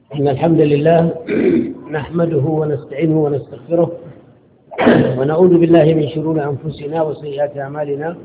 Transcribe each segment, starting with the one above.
إن الحمد لله نحمده ونستعينه ونستغفره ونعوذ بالله من شرور أنفسنا وسيئات أعمالنا.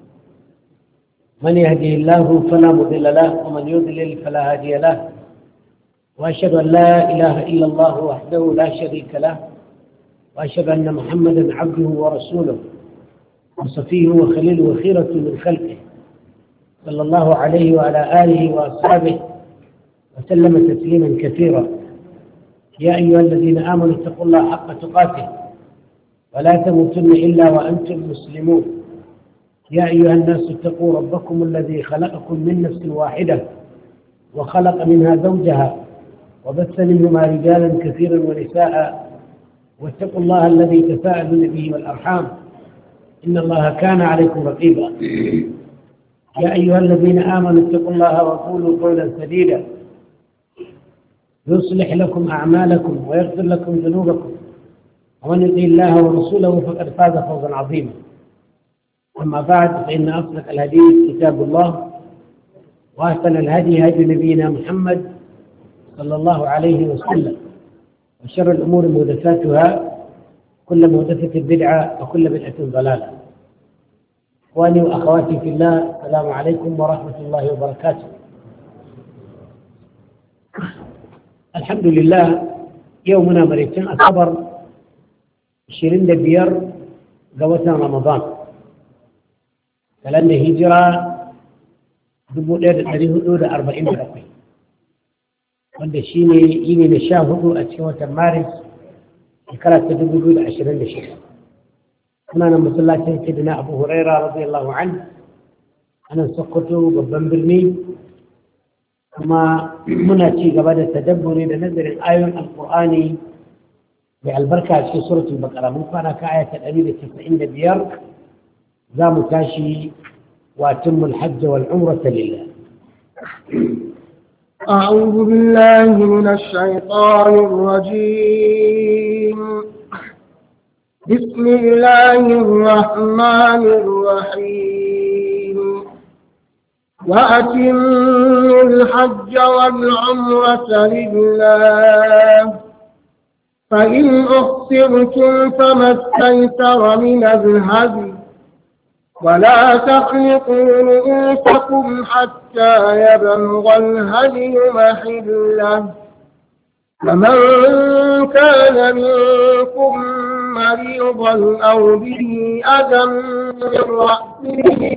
من يهده الله فلا مضل له ومن يضلل فلا هادي له، وأشهد أن لا إله إلا الله وحده لا شريك له، وأشهد أن محمدا عبده ورسوله وصفيه وخليله وخيرة من خلقه، صلى الله عليه وعلى آله وأصحابه وسلم تسليما كثيرا. يا أيها الذين آمنوا اتقوا الله حق تقاته ولا تموتن إلا وأنتم مسلمون. يا أيها الناس اتقوا ربكم الذي خلقكم من نفس واحدة وخلق منها زوجها وبث منهما رجالا كثيرا ونساء، واتقوا الله الذي تساءلون به والأرحام إن الله كان عليكم رقيبا. يا أيها الذين آمنوا اتقوا الله وقولوا قولا سديدا يصلح لكم أعمالكم ويغفر لكم ذنوبكم، ومن يطع الله ورسوله فقد فاز فوزا عظيما. أما بعد، فإن أصدق الحديث كتاب الله، وأحسن الهدي هدي نبينا محمد صلى الله عليه وسلم، وشر الأمور محدثاتها، كل محدثة بدعة وكل بدعة ضلالة. إخواني وأخواتي في الله، السلام عليكم ورحمة الله وبركاته. الحمد لله، يومنا مريتين أصبر 25 ga watan Ramadan kalandar hijira 1447, wanda shi ne yini na 14 a cikin watan Maris shekara ta 2026. Kuna nan masallacin Sayyidina Abu Huraira radiyallahu anhu anan Sokoto babban birni, kuma muna ci gaba da tadabburi da nazarin ayoyin Alƙur'ani mai albarka a cikin suratul Baqara. Mun fara ka aya ta 195, za mu tashi wa timmul hajj wal umrata lillah. أعوذ بالله من الشيطان الرجيم. بسم الله الرحمن الرحيم. وأتموا الحج والعمرة لله، فإن أحصرتم فما استيسر من الهدي، ولا تخلقوا رؤوسكم حتى يبلغ الهدي محله، فمن كان منكم مريضا أو به أذى من رأسه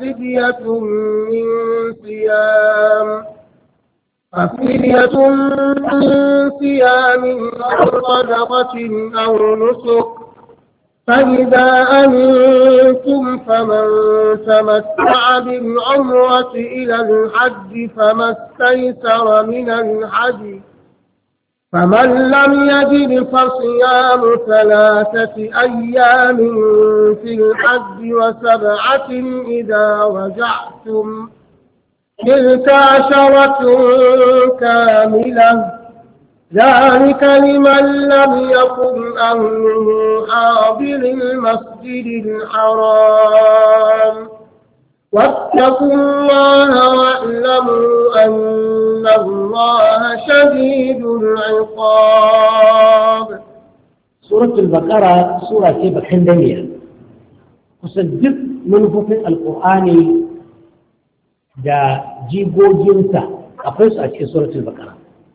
ففدية من صيام أو صدقة أو نسك، فإذا أمنتم فمن تمتع بالعمرة إلى الحج فما استيسر من الحج، فمن لم يجد فصيام 3 أيام في الحج و7 إذا رجعتم، تلك 10 كاملة، ذلك لمن لم يكن أهله حاضر المسجد الحرام. واتقوا الله واعلموا أن الله شديد العقاب. سورة البقرة سورة بحندمية، وصدق منفوذ القرآن da jigojinsa akwai su a cikin suratul Baqara.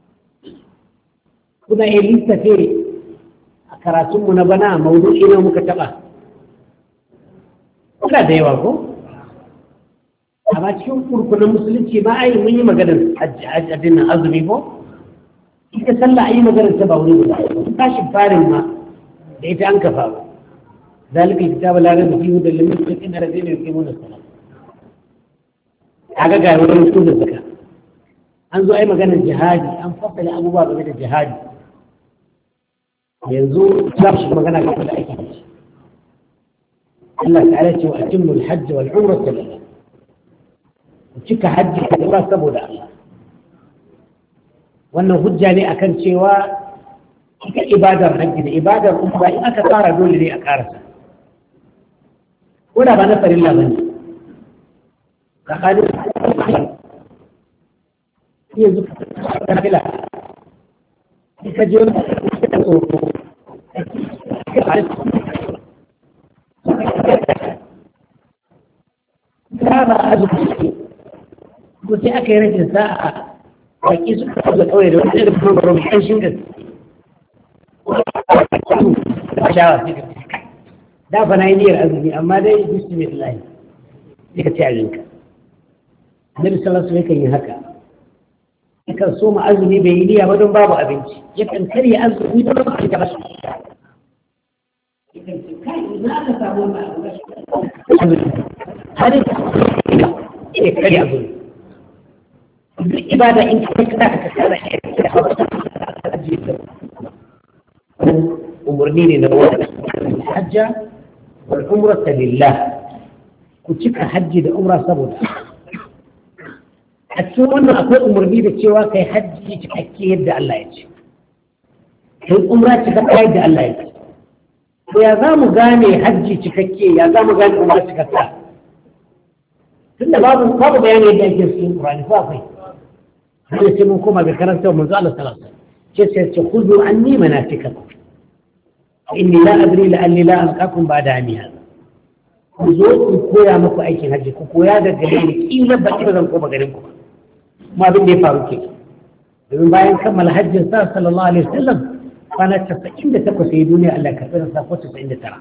Kuna iya lissafe a karatunmu na bana maudu'i ne muka taɓa? Kuna da yawa ko? Amma cikin kurkunan musulunci ba a yi mun yi maganar hajjadin nan azumi ko? Ita sallah a yi maganar ta ba wani guda. Tashin farin ma da ita an kafa ba. Zalika kitaba la raiba fihi hudan lil muttaqin alladhina yuqimuna as-salat. Kaga ga wurin su da zakka. An zo ai maganar jihadi, an fassara abubuwa game da jihadi. Yanzu za mu shiga magana game da aikin hajji. Allah ta'ala ce wa atimul hajj wal umrata lillah. Cika hajji da umra saboda Allah. Wannan hujja ne akan cewa ita ibadar hajji da ibadar umra in aka fara dole ne a karasa. Ko da ba na farilla bane. Ka yanzu ka fila كجون كما أزوج قلت أكي رجل ساعة وكيس قبل الأول وإذا بكون بروبي أي شيء شاوة da fa na yi niyyar azumi amma dai bismillah sai ka ci abinka annabi sallallahu alaihi wasallam yi haka yakan so ma azumi bai yi niyya ba don babu abinci yakan karya azumi don ba ka bashi yakan ce kai ina aka samu wannan abu har ya karya azumi duk ibada in ka kada ka kada ka ajiye ta umarni ne na wani hajja والعمرة لله كنتك حجي ده عمرة سبوت أتسوى أنه أقول أمر بي بتشوى كي حجي تحكي يبدأ الله يجي كي عمرة تحكي يبدأ الله يجي ويا ذا مغاني حجي تحكي يا ذا مغاني عمرة تحكي كنا بابا بيان يبدأ يجي في القرآن فافي هل يسمونكم بكرمته ومنذ الله ثلاثة كيف خذوا عني مناسككم إني لا أدري لأني لا ألقاكم بعد عامي هذا وزوء كويا مكو أيكي هجي كويا دا قليلك إلا بأكبر ذنكم غيركم ما بدي فاروكي ومن باين كمل حج صلى الله عليه وسلم فأنا تسعين تكو سيدوني ألا كفر ساقو 90 ترى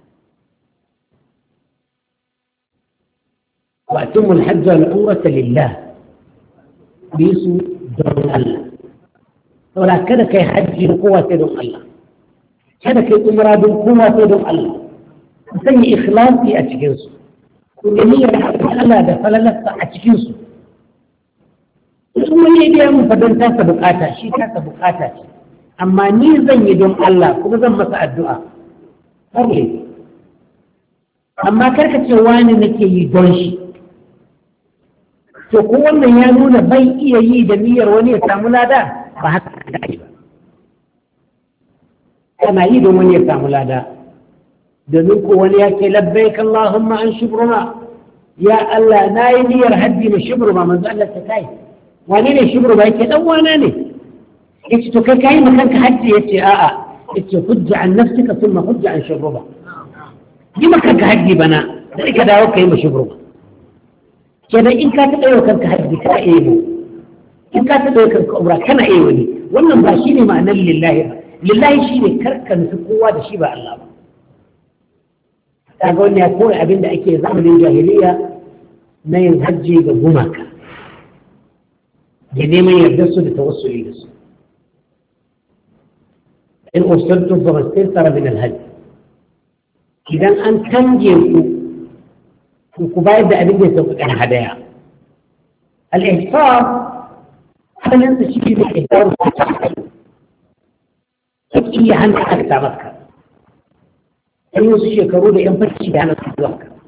وأتم الحج والعمرة لله بيسو دون الله ولا كذا كي حجي قوة دون الله kada kai umra don kuma sai don Allah ku sanya ikhlasi a cikin su ku nemi Allah da falalarsa a cikin su kuma ne da mun fadan ta bukata shi ta bukata ce amma ni zan yi don Allah kuma zan masa addu'a kare amma karka ce wani nake yi don shi to ko wannan ya nuna bai iya yi da niyyar wani ya samu lada ba haka da ba كما يدو من يفهم لا دا دنوك وليك لبيك اللهم عن شبرنا يا الله نايني يرهدي من شبرما من زعل التكاي وانيني شبرما يكي دواناني يكي تكاكاي مكانك حجي يكي يكي حج عن نفسك ثم حج عن شبرما دي مكانك حجي بنا ذلك داوك يما شبرما كذا إن كانت أيوة كانك حجي كأيبو إن كانت أيوة كانك أمرا كان أيوة وانا مباشيني معنى لله lillahi shi ne karkan su kowa da shi ba Allah ba kaga wani ya koyi abin da ake zamanin jahiliya na yin hajji ga gumaka da neman yardar su da tawassuli da su in usultum fa mastaysara min al-hajj idan an tange ku bayar da abin da ya sauka kan hadaya al-ihsar halin sa shi ne ihsar iya hannun aka ta maka ɗan wasu shekaru da ‘yan farci da hannun zuwa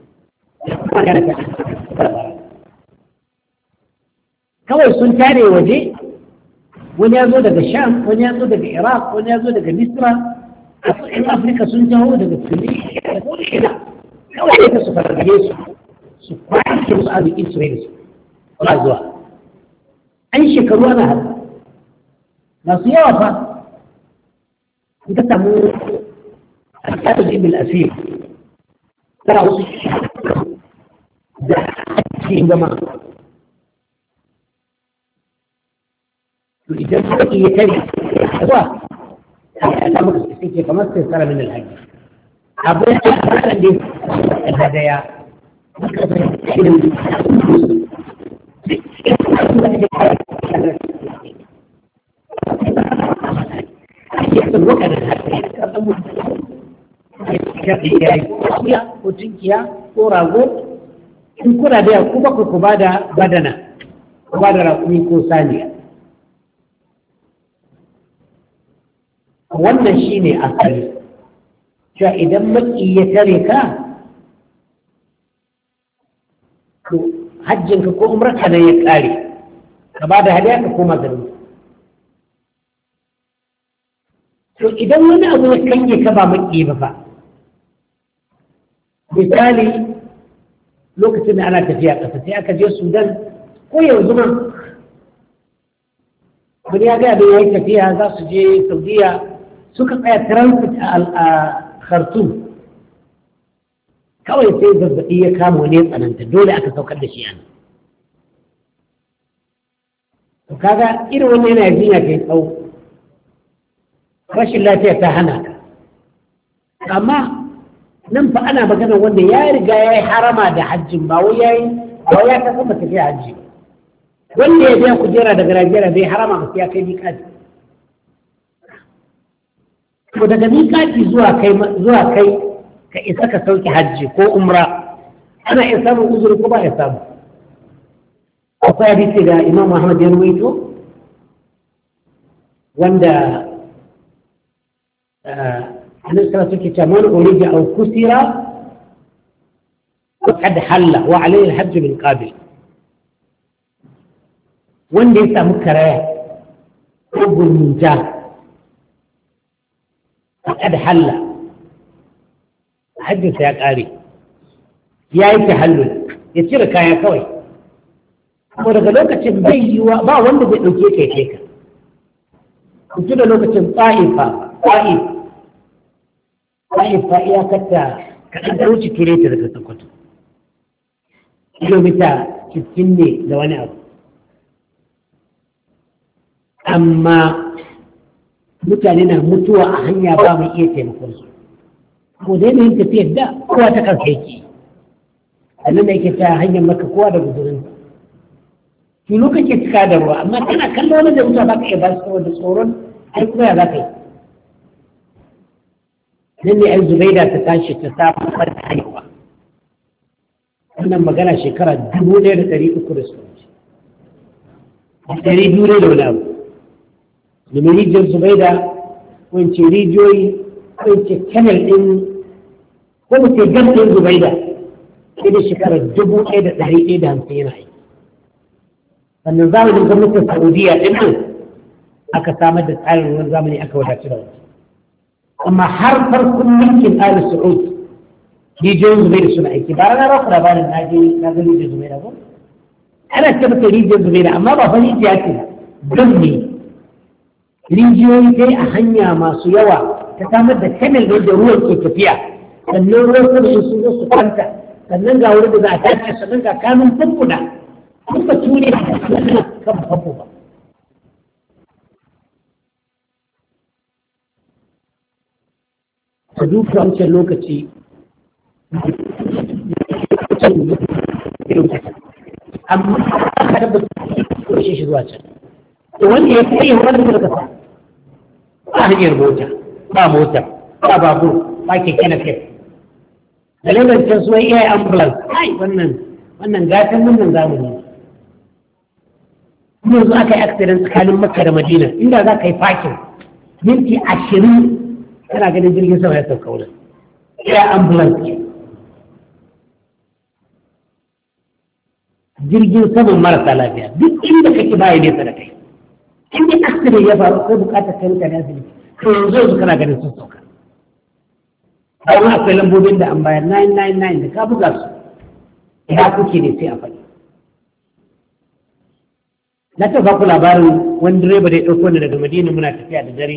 kawai sun tare waje wani ya zo daga sham wani ya zo daga iraq wani ya zo daga misra a ‘yan afirka sun jawo daga tunisia ko da ina kawai ya su fargaje su kwashe su arzikin su rai su ba zuwa an shekaru ana haka masu yawa fa إذا تمو الأسد بالأسير ترى ده في جماعة إذا يتري هو أمر استيكي فما استيسر من الهج أبدا عندي الهدايا يحصل وقت ko tinkiya ko rago in kuna da ku ba ku bada badana ku bada rakumi ko saniya wannan shine asali cewa idan maki ya tare ka to hajjinka ko umrarka ne ya kare ka bada hadiya ka koma garin to idan wani abu ya kange ka ba maki ba fa misali lokacin da ana tafiya ƙasa sai aka je Sudan ko yanzu ma wani ya gaya da ya yi tafiya za su je Saudiya suka tsaya transit a Khartoum kawai sai zazzaɓi ya kama wani tsananta dole aka saukar da shi a nan. To kaga irin wannan yana jinya kai tsawo rashin lafiya ta hana ka, amma nan fa ana magana wanda ya riga ya yi harama da hajjin ba wai ya kasa ba tafiya hajji wanda ya biya kujera daga Najeriya bai harama ba sai ya kai miƙati. To daga miƙati zuwa kai ka isa ka sauke hajji ko umra ana iya samun uzuri ko ba ya samu. Akwai hadisi da Imam Ahmad ya ruwaito wanda annabi sallallahu alaihi wasallam man urija aw kusira faqad halla wa alayhi al-hajj bil qabil. Wanda ya samu karaya ko gurmunta faqad halla hajjinsa ya kare ya yi tahallul ya cire kaya kawai. Kuma daga lokacin bai yiwa ba wanda zai ɗauke ka kai ka. Kutu da lokacin ta'ifa iyakarta kaɗan da wuce kireta daga Sokoto. Kilomita 60 ne da wani abu. Amma mutane na mutuwa a hanya ba mai iya taimakon su. Ko da yanayin tafiyar da kowa ta kansa yake. Sannan da yake ta hanyar maka kowa da guzurinsa. Tulu kake cika da ruwa amma kana kallo wani da wuta ba ka iya ba su da tsoron ai kuma ya za ka yi. Nan ne ai Zubaida ta tashi ta samu farka haihuwa. Wannan magana shekara 1300 da su wuce. 200 da wani abu. Domin rijiyar Zubaida wance rijiyoyi wance kanal ɗin ko mu ce gam ɗin Zubaida sai da shekara 1150 yana aiki. Sannan zamanin gwamnatin Saudiya ɗin nan aka samar da tsarin ruwan zamani aka wadatu da wani. Amma har farkon mulkin Ali Saud rijiyoyin Zubaida suna aiki ba ranar rafu labarin na ga rijiyar Zubaida ba. Ana ce mata rijiyar Zubaida amma ba fa rijiya ce don ne. Rijiyoyi dai a hanya masu yawa ta samar da kanal da ruwan ke tafiya sannan ruwan sama in sun zo su kwanta sannan ga wurin da za a tashi sannan ga kanun famfuna kuma ture da kan famfo ba. A duka wancan lokaci amma aka tabbata ko shi zuwa can. Wanda ya kai wani da kasa ba hanyar mota ba babur ba keke na kai da lantarki su wai iya ambulance ai wannan gatan wannan zamani kuma yanzu aka yi accident tsakanin Makka da Madina inda za ka yi fakin minti 20 kana ganin jirgin sama ya sauka wurin iya ambulance ke jirgin saman marasa lafiya duk inda kake baya nesa da kai in dai accident ya faru ko bukatar kai mutane asibiti to yanzu kana ganin sun sauka. Amma akwai lambobin da an bayar 999 da ka buga su ya kuke ne sai a faɗi. Na taɓa ku labarin wani direba da ya ɗauko ni daga Madina muna tafiya da dare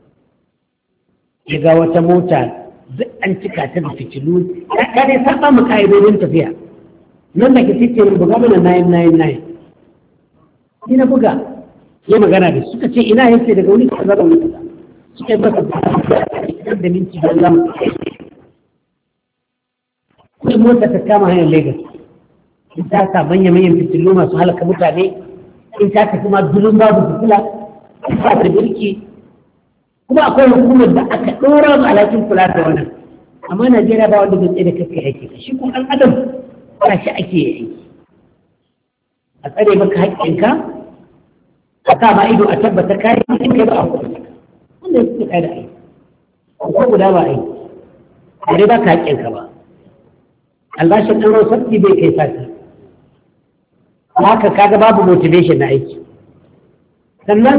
ya ga wata mota duk an cika ta da fitilu ya dai saba mu ka'idodin tafiya nan da ke cikin buga mana 999 ni na buga ya magana da suka ce ina yake daga wani kaza da wani kaza suka yi masa da minti don zama kuma mota ta kama hanyar Lagos in ta sa manya-manyan fitilu masu halaka mutane in ta tafi ma dulun babu fitila in ta ta birki kuma akwai hukumar da aka ɗora mu alhakin kula da wannan amma Najeriya ba wanda zai tsaye da kake aiki shi kuma ɗan adam ba shi ake yi a tsare maka haƙƙinka a sa ma ido a tabbata kayan in kai ba a kuma wanda ya suke kai da aiki ko guda ba aiki a dai ba ka haƙƙinka ba albashin ɗan rawar sarki bai kai sati haka kaga babu motivation na aiki sannan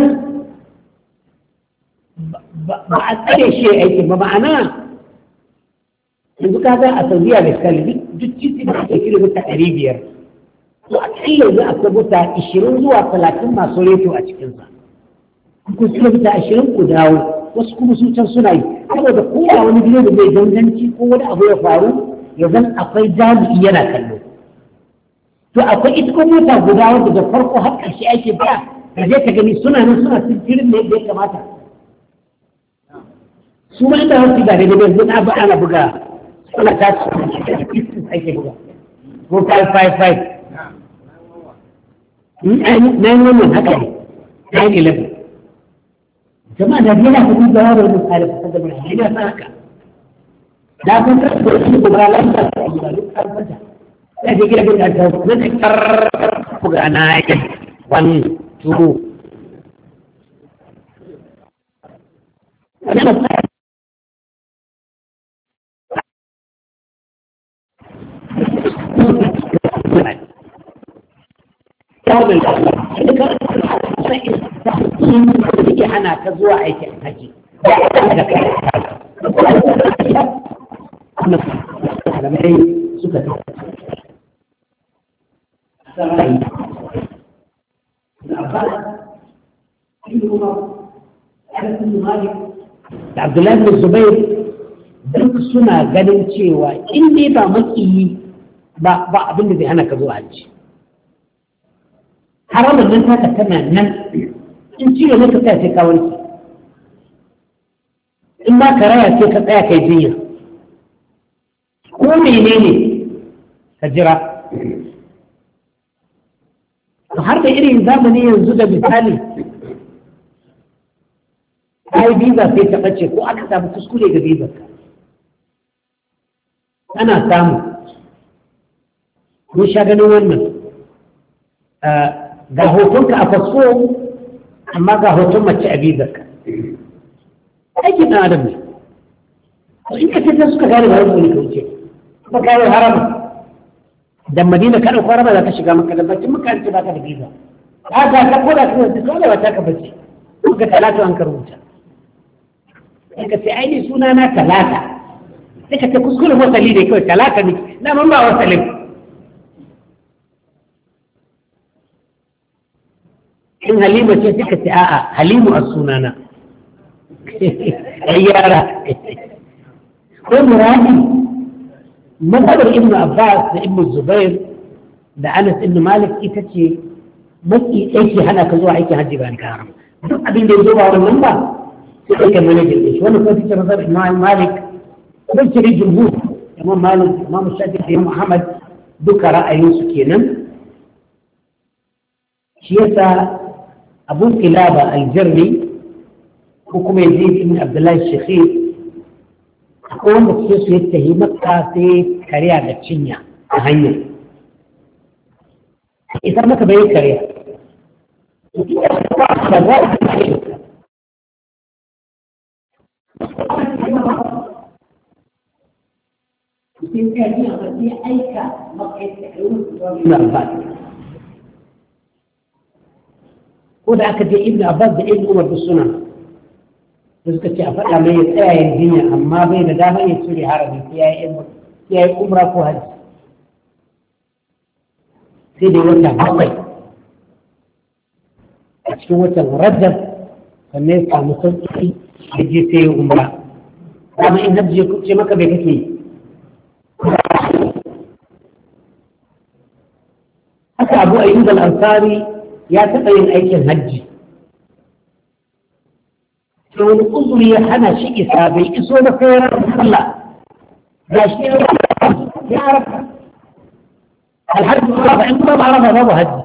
ba a tsare shi aiki ba ma'ana yanzu kaga a Saudiya da Kali duk titi da ake kilomita 500 to a ƙalla yanzu akwai mota 20 zuwa 30 masu reto a cikinsa ku kilomita 20 ku dawo wasu kuma su can suna yi saboda ko da wani direba zai ganganci ko wani abu ya faru ya zan akwai jami'i yana kallo to akwai ita ko mota guda wanda da farko har ƙarshe ake ba da je ka gani suna nan suna sintirin da yadda ya kamata su ma inda wasu da daidai zai na ba ana buga suna tashi ake buga ko 555 na yi wannan haka ne 9/11 jama'a da biya ku da yawon misali ta da mai ina sa haka da kun ka da shi ko ba lan da ku da duk kan fata sai ga gidan da ta na tar ku ga na yake 1 2 hana ta zuwa aikin haji malamai suka sarai da Abdullahi bin Zubair duk suna ganin cewa in dai ba makiyi ba abin da zai hana ka zuwa haji haramun nan taka tana nan in ciwo ne ka tsaya sai ka warke in ba ka raya sai ka tsaya kai jinya ko menene ka jira har da irin zamani yanzu da misali ai biza sai ta ɓace ko aka samu kuskure ga bizar ka ana samu mun sha ganin wannan ga hotonka a fasfo amma ga hoton mace a bizarka aikin ɗan adam ne in ka tattara suka gane ba rufu ne ka wuce kuma kayan harama da madina ka ɗauko harama za ka shiga maka da bacin maka an ce ba ka da biza ba ka ka koda ka zai kawai ba ta ka bace ka talata an ka rubuta sai ka ce aini suna na talata sai ka ce kuskure wasali ne kawai talata ne na man ba wasalin in halima ce suka ce a'a halimu a sunana ai yara ko muradi mazhabar ibn abbas da ibn zubair da anas ibn malik ita ce maki aiki hana ka zuwa aikin hajji ba ni ka haram duk abin da ya zo ba wannan ba sai kai mana jirgin shi wannan kuma ce mazhabar imam malik ko ce da jumhur imam malik imam shafi da imam ahmad duka ra'ayinsu kenan shi yasa أبو كلابة الجري حكم يزيد بن عبد الله الشخير أقول بخصوص يتهمك في كريا بتشينيا هنيا إذا ما كبير كريا ko da aka je ibn abbas da ibn umar da suna da suka ce a faɗa mai ya tsaya yin jinya amma bai da dama ya cire harabi sai ya yi umra ko hajji sai dai wata bakwai a cikin watan rajab sannan ya samu sauƙi da je sai ya umra dama in hajji ya kuce maka bai kake yi haka abu ayyub al-ansari ya taɓa yin aikin hajji sai wani uzuri ya hana shi isa bai iso da sayar Allah ga shi ya rafa alhaji ba in kuma ba rafa babu hajji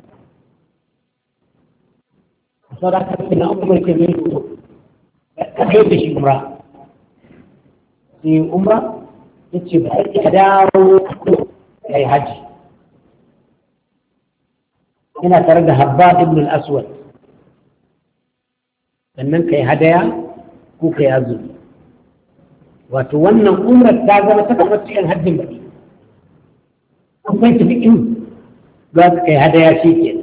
sau da aka fi na umar ke mai ka kai da shi umra sai umra ya ce ba ya dawo ya yi hajji ina tare da Habbab ibn al-Aswad sannan kai hadaya ko kai azumi wato wannan umrar ta zama ta kamar cikin hajjin baki akwai tafi in za ka kai hadaya shi ke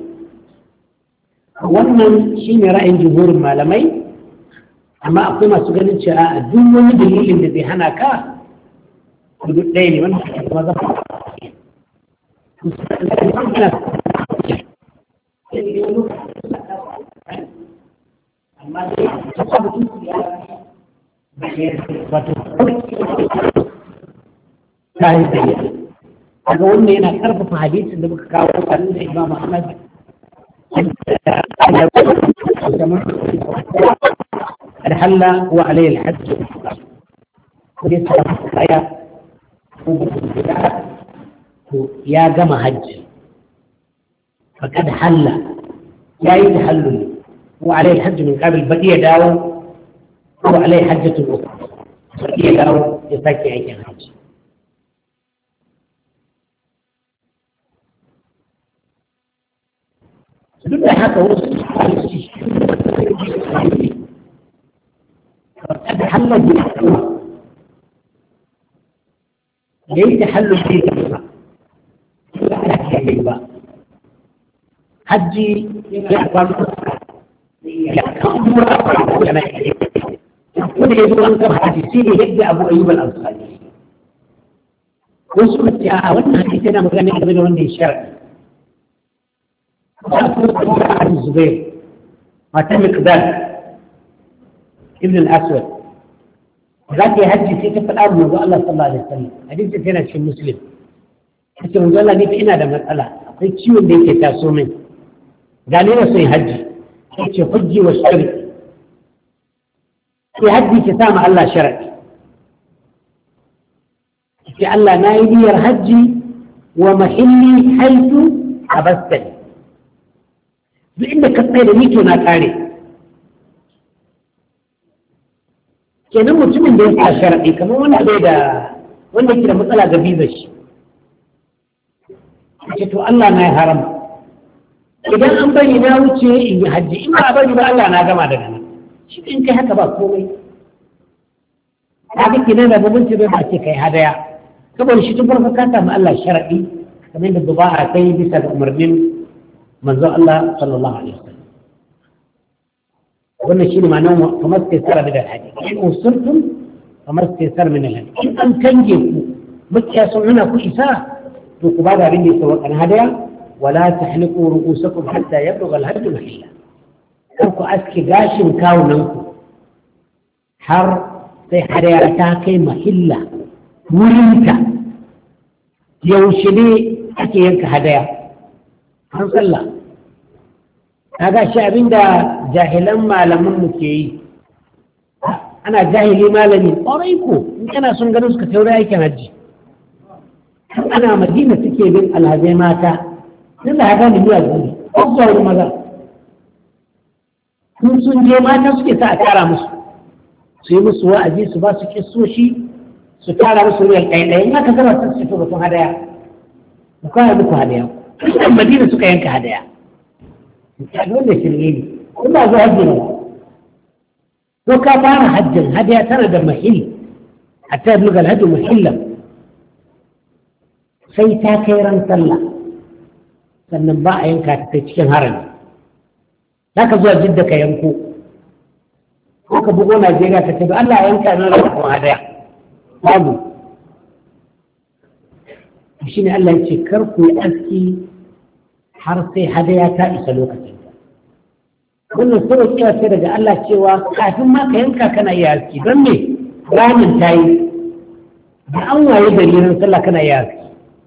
wannan shi ne ra'ayin jumhurin malamai amma akwai masu ganin cewa a duk wani dalilin da zai hana ka duk ɗaya ne wannan kuma zama amma dai ta sabu tun ya wato ta yi tsaye kaga wannan yana karfafa hadisin da muka kawo tsarin da Imam Ahmad الحل وعليه الحج وليس يا جمع حج فقد حل لا يتحلل وعليه الحج من قبل بقي داو وعليه حجة أخرى بقي داو يساكي عيك الحج duk da haka wasu فقد حل بالحكمة ليس حل بالحكمة حجي يحفظ يقول يقول أنكر حديثين يبدأ أبو أيوب الأنصاري وسمت يا أولنا حديثنا مغني قبل وندي الشرع وأقول عن الزبير ما تم مقدار ابن الأسود ذات يهجي في كف الأرض من الله صلى الله عليه وسلم حديث سنة في مسلم حتى من الله نيف إنا ده مسألة أقول شيء ديك تاسو من قال لنا سيهجي حجي والشرك يهجي كسامة الله شرك في الله نايدي يرهجي ومحلي حيث حبستني بإنك الطير ميتو ناكاري kenan mutumin da ya sa sharaɗi kamar wanda bai da wanda ke da matsala ga bizar shi ce to Allah na ya haram idan an bari na wuce in yi hajji in ba a bari ba Allah na gama daga nan shi in kai haka ba komai haka kenan da babunci bai ba ce kai hadaya saboda shi tun farko ka samu Allah sharaɗi kamar da duba a kai bisa ga umarnin manzo Allah sallallahu alaihi wasallam wannan shi ne ma'anar kamar taisara da alhaji in usurtum kamar taisar min alhaji in an kange ku makiya sun hana ku isa to ku ba da abin da ya sauwa kan hadaya wala tahliqu ru'usakum hatta yablugha al-hajj mahilla kar ku aske gashin kawunan ku har sai hadaya ta kai mahilla wurinta yaushe ne ake yanka hadaya har sallah kaga shi abinda jahilan malaman mu ke yi ana jahili malami ƙwarai ko in kana son ganin suka taura aikin hajji ana madina suke bin alhazai mata sun da haka da biya guri ko wani maza sun je mata suke sa a tara musu su yi musu wa'azi su ba su kissoshi su tara musu riyal ɗaya in aka zama sun fito batun hadaya ku kawo muku hadaya kusan madina suka yanka hadaya wanda shirye ne kuma zuwa hajji ne ko ka fara hajjin hadiya tana da mahil hatta yabluga al-hajj mahillan sai ta kai ran sallah sannan ba a yanka ta kai cikin harami zaka zuwa jidda ka yanko ko ka bugo Najeriya ka ce da Allah ya yanka na ran ko hadiya babu shine Allah ya ce kar ku yi aski har sai hadaya ta isa lokacin wannan sura kira ce daga Allah cewa kafin ma ka yanka kana iya aski don me ramin ta yi da an waye dalilin sallah kana iya aski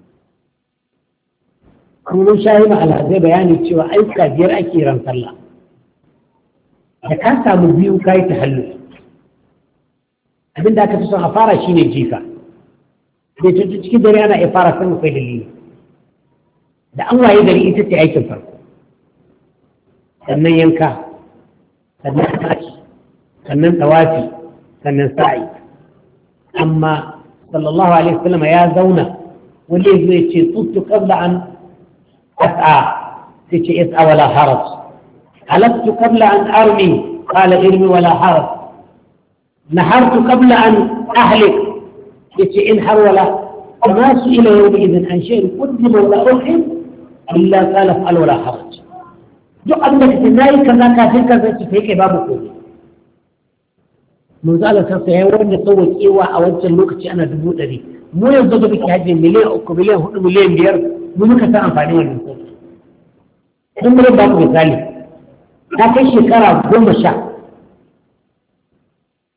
kuma mun shahi ma alhazai bayani cewa aika biyar ake ran sallah da ka samu biyu ka yi tahallu abinda aka fi son a fara shine jifa da cikin dare ana iya fara sun kai dalili da an waye gari ita ce aikin farko sannan yanka sannan tashi sannan tawafi sannan sa'i amma sallallahu alaihi wasallam ya zauna wanda zai ce tuttu qabla an as'a sai ce is'a wala haraj halaktu qabla an armi qala irmi wala haraj nahartu qabla an ahlik yace in har wala ما سئل يومئذ عن شيء قدم ولا أحب إلا قال افعل ولا حرج duk abin da kake nayi kaza kafin ka zai ce kai babu komai mun zala ta sai wanda sauƙewa a wancan lokaci ana 100 mu yanzu da muke haje miliyan 3 miliyan 4 miliyan 5 mu muka san amfani wannan sauƙi kun mun ba ku misali ta kai shekara 10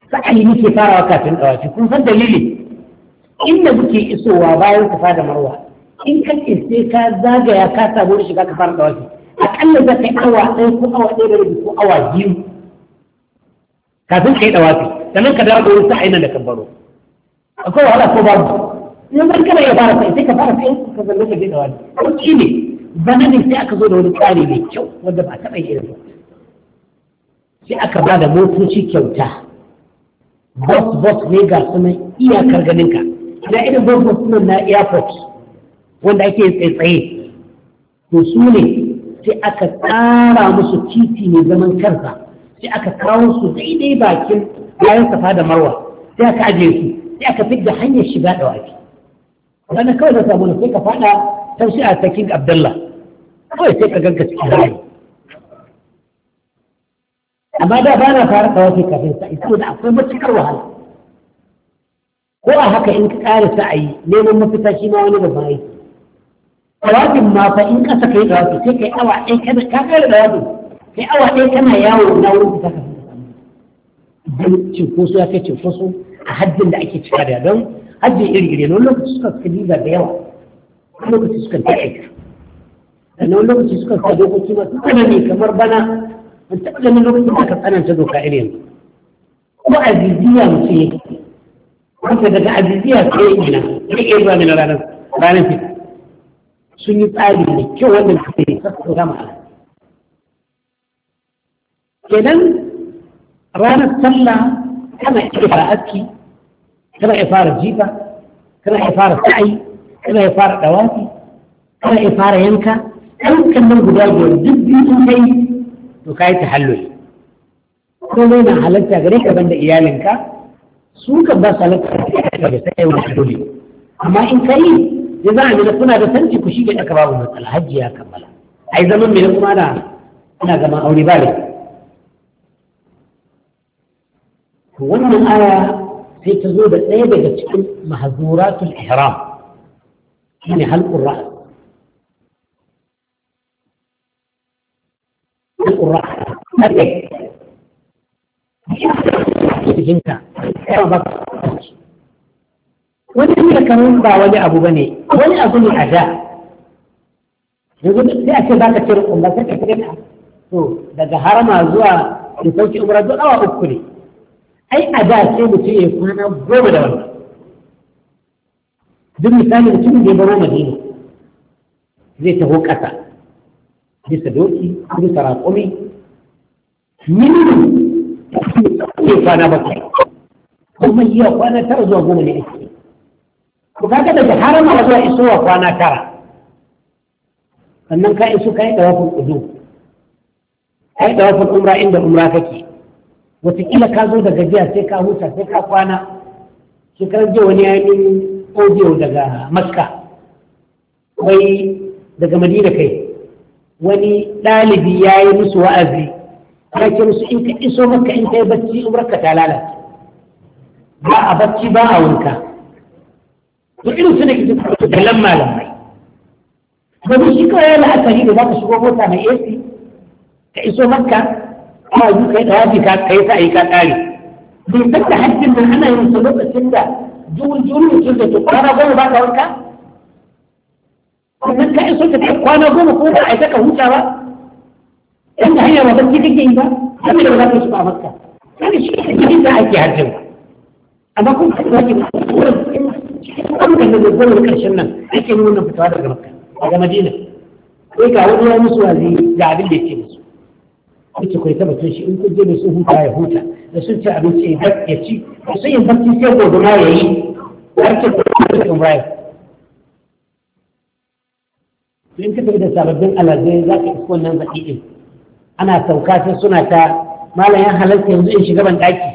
sa'ayi muke farawa kafin dawafi kun san dalili inda muke isowa bayan safa da marwa in ka sai ka zagaya ka samu shiga ka fara dawafi akalla za ka yi awa ɗaya ko awa ɗaya da rabi ko awa biyu kafin ka yi dawafi sannan ka dawo da wani sa'ayi nan da ka baro akwai wahala ko babu in zan kana ya fara sai ka fara sai ka zanne ka je dawafi ko shi ne bana ne sai aka zo da wani tsari mai kyau wanda ba a taɓa yi irin sai aka ba da motoci kyauta bus ne ga sunan iyakar ganinka na irin bus sunan na airport wanda ake tsaye to su ne sai aka tsara musu titi mai zaman kansa sai aka kawo su daidai bakin bayan safa da marwa sai aka ajiye su sai aka fidda hanyar shiga da wafi wannan kawai da samu sai ka fada tausi a ta King Abdullah kawai sai ka ganka cikin rayu amma da ba na fara da wafi kafin sa ita da akwai matukar wahala ko a haka in ka ƙara sa'ayi neman mafita shi ma wani babban aiki tawafin ma fa in ƙasa kai tawafi sai kai awa ɗaya kana ka ƙara tawafin kai awa ɗaya kana yawo na wurin fita ka don cinkoso ya kai cinkoso a haddin da ake cika da don haddin iri-iri wani lokaci suka suka diba da yawa wani lokaci suka taƙaita sannan wani lokaci suka sa dokoki masu tsanani kamar bana an taɓa ganin lokacin da aka tsananta doka iri yanzu kuma aziziya mutum yake wanda daga aziziya sai ya gina ya iya zuwa mina ranar fita sun yi tsari da kyau wanda suke sassauta ma'ana kenan ranar sallah kana iya fara aski kana iya fara jifa kana iya fara sa'ayi kana iya fara dawafi kana iya fara yanka ɗaukan nan guda biyar duk biyu kai to ka yi tahalluli komai na halatta gare ka banda iyalinka su kan ba su halatta da sai yau da dole amma in ka yi ya za a nuna kuna da sanci ku shige aka babu matsala hajji ya kammala ai zaman mai kuma ana zaman aure ba ne wannan aya sai ta zo da ɗaya daga cikin mahzuratul ihram shine halqur ra's halqur ra's jinka ba wani ne kamar ba wani abu bane wani abu ne a da yanzu sai a ce za ka cire umra sai ka cire to daga harama zuwa da sauki umra zuwa awa uku ne ai a da sai mutum ya kwana 10 da wannan duk misali mutum da ya baro madina zai taho ƙasa bisa doki bisa raƙumi minimum ya kwana 7 kuma yi kwana 9 zuwa 10 ne ake ku kaga daga harama zuwa isowa kwana 9 sannan ka iso ka yi dawafin kudu ka yi dawafin umra inda umra kake wataƙila ka zo da gajiya sai ka huta sai ka kwana shekarar jiya wani yayin audio daga makka wai daga madina kai wani ɗalibi ya yi musu wa'azi ya ce musu in ka iso makka in ka yi bacci umrarka ta lalace ba a bacci ba a wanka to irin su ne ke da lamma lammai domin shi kawai yana la'akari da za ka shigo mota mai AC ka iso makka awa yi kai dawafi ka kai sa yi ka kare bai san da hajjin nan ana yin sa lokacin da juwun mutum da ke kwana 10 ba ka wanka sannan ka iso ka kai kwana 10 ko ba a yi ka huta ba inda hanyar ba bacci kake yi ba sai da ba za ka shiga makka sai shi ne da ake hajjin amma kun ka zaki abubuwan da zai da karshen nan ake yi wannan fitawa daga makka daga madina sai ga wani ya musu wazi ga abin da yake musu ake kai tabbatar shi in kun je da sun huta ya huta da sun ci abinci ya ci da sun yi barci sai gobe ma ya yi har ke kuma da umraya to in ka tafi da sababbin alazai za ka isko wannan zaƙi ɗin ana sauka sai suna ta malam ya halarta yanzu in shiga ban ɗaki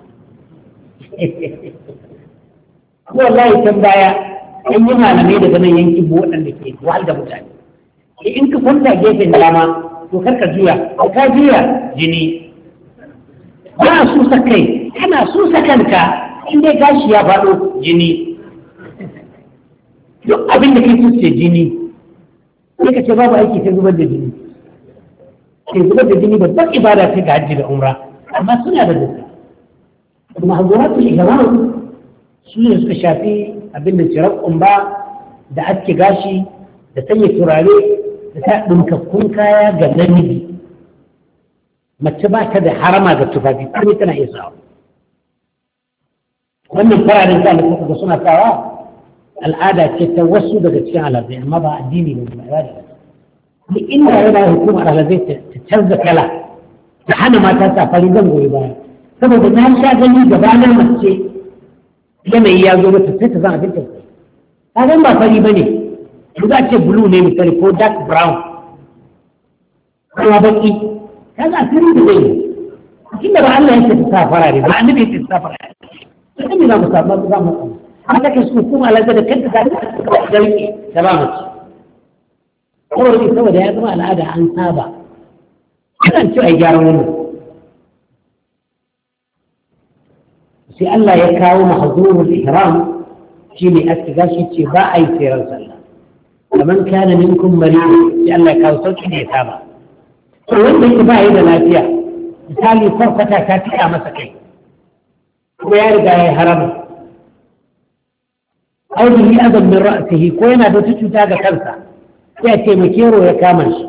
ko wallahi can baya an yi malamai daga nan yankin bu waɗanda ke wahal da mutane in ka kwanta gefen dama to karka juya ka juya jini ba a susa kai kana susa kanka in dai gashi ya faɗo jini duk abin da kai suce jini sai ka ce babu aiki sai zubar da jini sai zubar da jini babban ibada sai ga hajji da umra amma suna da duka mahzuratul ihram su ne suka shafi abin da cirar kumba da aske gashi da sanya turare da ta ɗinkakkun kaya ga namiji mace ba ta da harama ga tufafi kuma tana iya sawa wannan fararen kan da kuka ga suna sawa al'ada ce ta wasu daga cikin alazai amma ba addini ne ba ibada ba inda yana hukumar alazai ta canza kala ta hana mata sa fari zan goyi baya saboda na sha gani gaba na mace yanayi ya zo mata sai ta zan abin tausayi kagan ba fari ba ne su za a ce blue ne misali ko dark brown kuma baki ka za a firi da zai yi inda ba Allah yake ta sa farare ba annabi yake ta sa farare sai ne za mu samu za mu samu amma take su kuma alaƙa da kanta ta garke da ba mace saboda ya zama al'ada an saba kan ci a gyaran wannan sai Allah ya kawo mahzurul ihram shine aski gashi ce ba a yi tseren sallah kaman kana minkum marid sai Allah ya kawo sauki ne ya saba to wanda yake ba yi da lafiya misali farfata ta tika masa kai ko ya riga ya harama aw bi adam min ra'sihi ko yana da cuta ga kansa sai ya taimake ya kama shi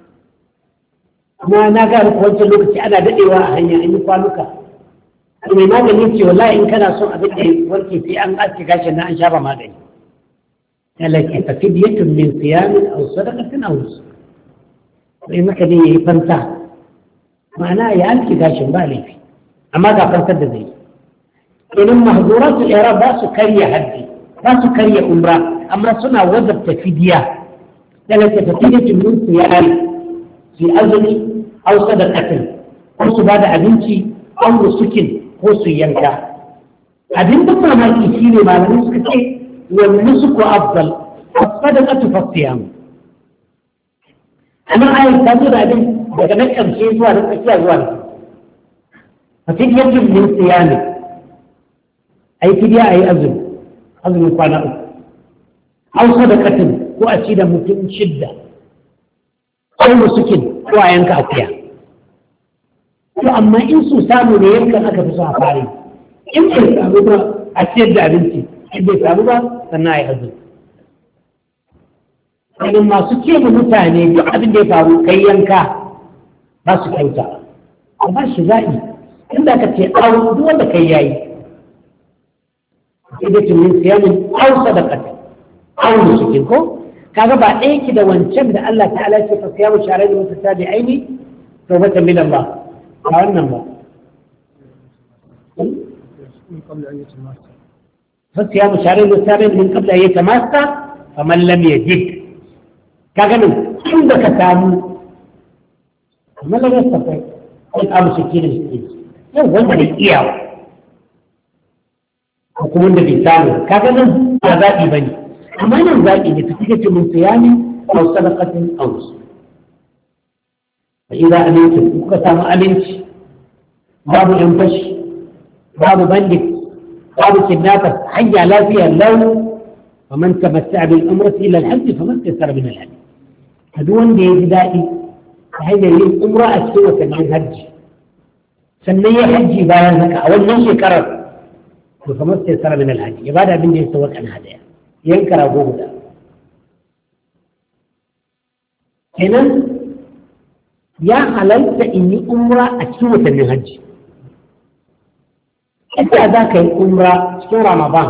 kuma na ga wancan lokaci ana dadewa a hanya in yi kwanuka mai magani ce wallahi in kana son abin da ya warke sai an aske gashin na an shafa magani Allah ke tafi diyatun min siyamin aw sadaqatin aw nusuk sai maka ne yayi fanta ma'ana ya aske gashin ba laifi amma ga fantar da zai idan mahzuratul ihram ba su karya haddi ba su karya umra amma suna wajabta fidiya Allah ke tafi diyatun min siyamin fi azumi aw sadaqatin ko su bada abinci aw nusukin ko su yanka abin da mamaki shi ne malamin suka ce wani suku afdal as-sadaqatu fa-siyam amma ayi ta zo da abin daga nan karshe zuwa da tsakiya zuwa da fa fidyatun min siyam ai fidiya ai azumin kwana uku aw sadaqatin ko a ci da mutum shidda ko musukin ko a yanka akuya to amma in su samu ne yankan aka fi so a fare in bai samu ba a ciyar da abinci in bai samu ba sannan a yi azumi sannan masu ce mu mutane duk abin da ya faru kai yanka ba su kyauta a ba shi zaɓi inda ka ce awon duk wanda kai yayi sai da tunin siyamin awon sadakata awon da suke ko kaga ba ɗaya ki da wancan da Allah ta'ala ce fa siyamu share da mutu tabi aini tawbatan min Allah a wannan ba فصيام شهرين متتابعين من قبل أن يتماسى فمن لم يجد كأنه عندك تامو فمن لم يستطع يطعم 60 مسكين yau wanda bai iya ko kuma wanda bai samu kaga nan ba zaɓi ba ne amma nan zaɓi ne tafi da cimin siyami a sadaqatin aw nusuk fa idza amintum kuka samu aminci babu yan fashi babu bandit babu kidnappers hanya lafiya lau faman tamatta'a bil umrati ila al-hajj faman tayassara min al-hajj duk wanda ya ji daɗi ta hanyar yin umra a cikin watannin hajji sannan ya hajji bayan haka a wannan shekarar to kamar sai sara min alhaji ya bada abin da ya sauka kan hadaya yanka rago guda kenan ya halalta in yi umra a cikin watannin hajji yadda za ka yi umra cikin ramadan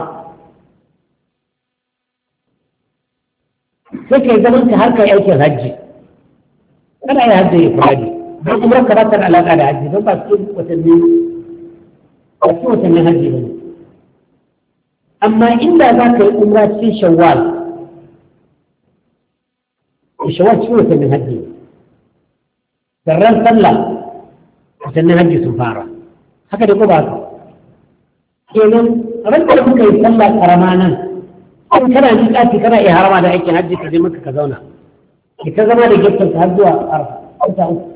sai ka yi zaman ka har ka yi aikin hajji kana yi hajji ya fadi don umar ka ba ta da alaƙa da hajji don ba cikin watannin hajji ba ne amma inda za ka yi umra cikin shawwal cikin watannin hajji da ran sallah watannin hajji sun fara haka da ko ba ka kenan ran da muka yi sallah karama nan in kana miƙati kana iya harama da aikin hajji ka je maka ka zauna ki ta zama da gefen har zuwa arfa uku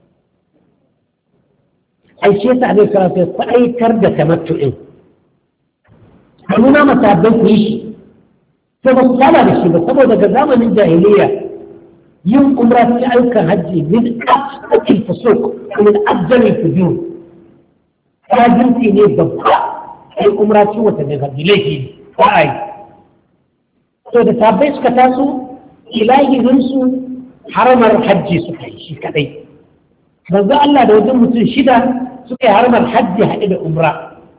ai shi yasa abin kara sai kwaɗaitar da tamattu'in a nuna masabbai ku yi shi sai ba su saba da shi ba saboda ga zamanin jahiliya yin umra cikin ayyukan hajji min asaqil fusuq min afdalil fujur fajinci ne babba ai umra ci wata daga laifi ne ba a yi to da tabbai suka taso ilahirinsu haramar hajji suka yi shi kadai manzo Allah da wajen mutum 6 suka yi haramar hajji haɗe da umra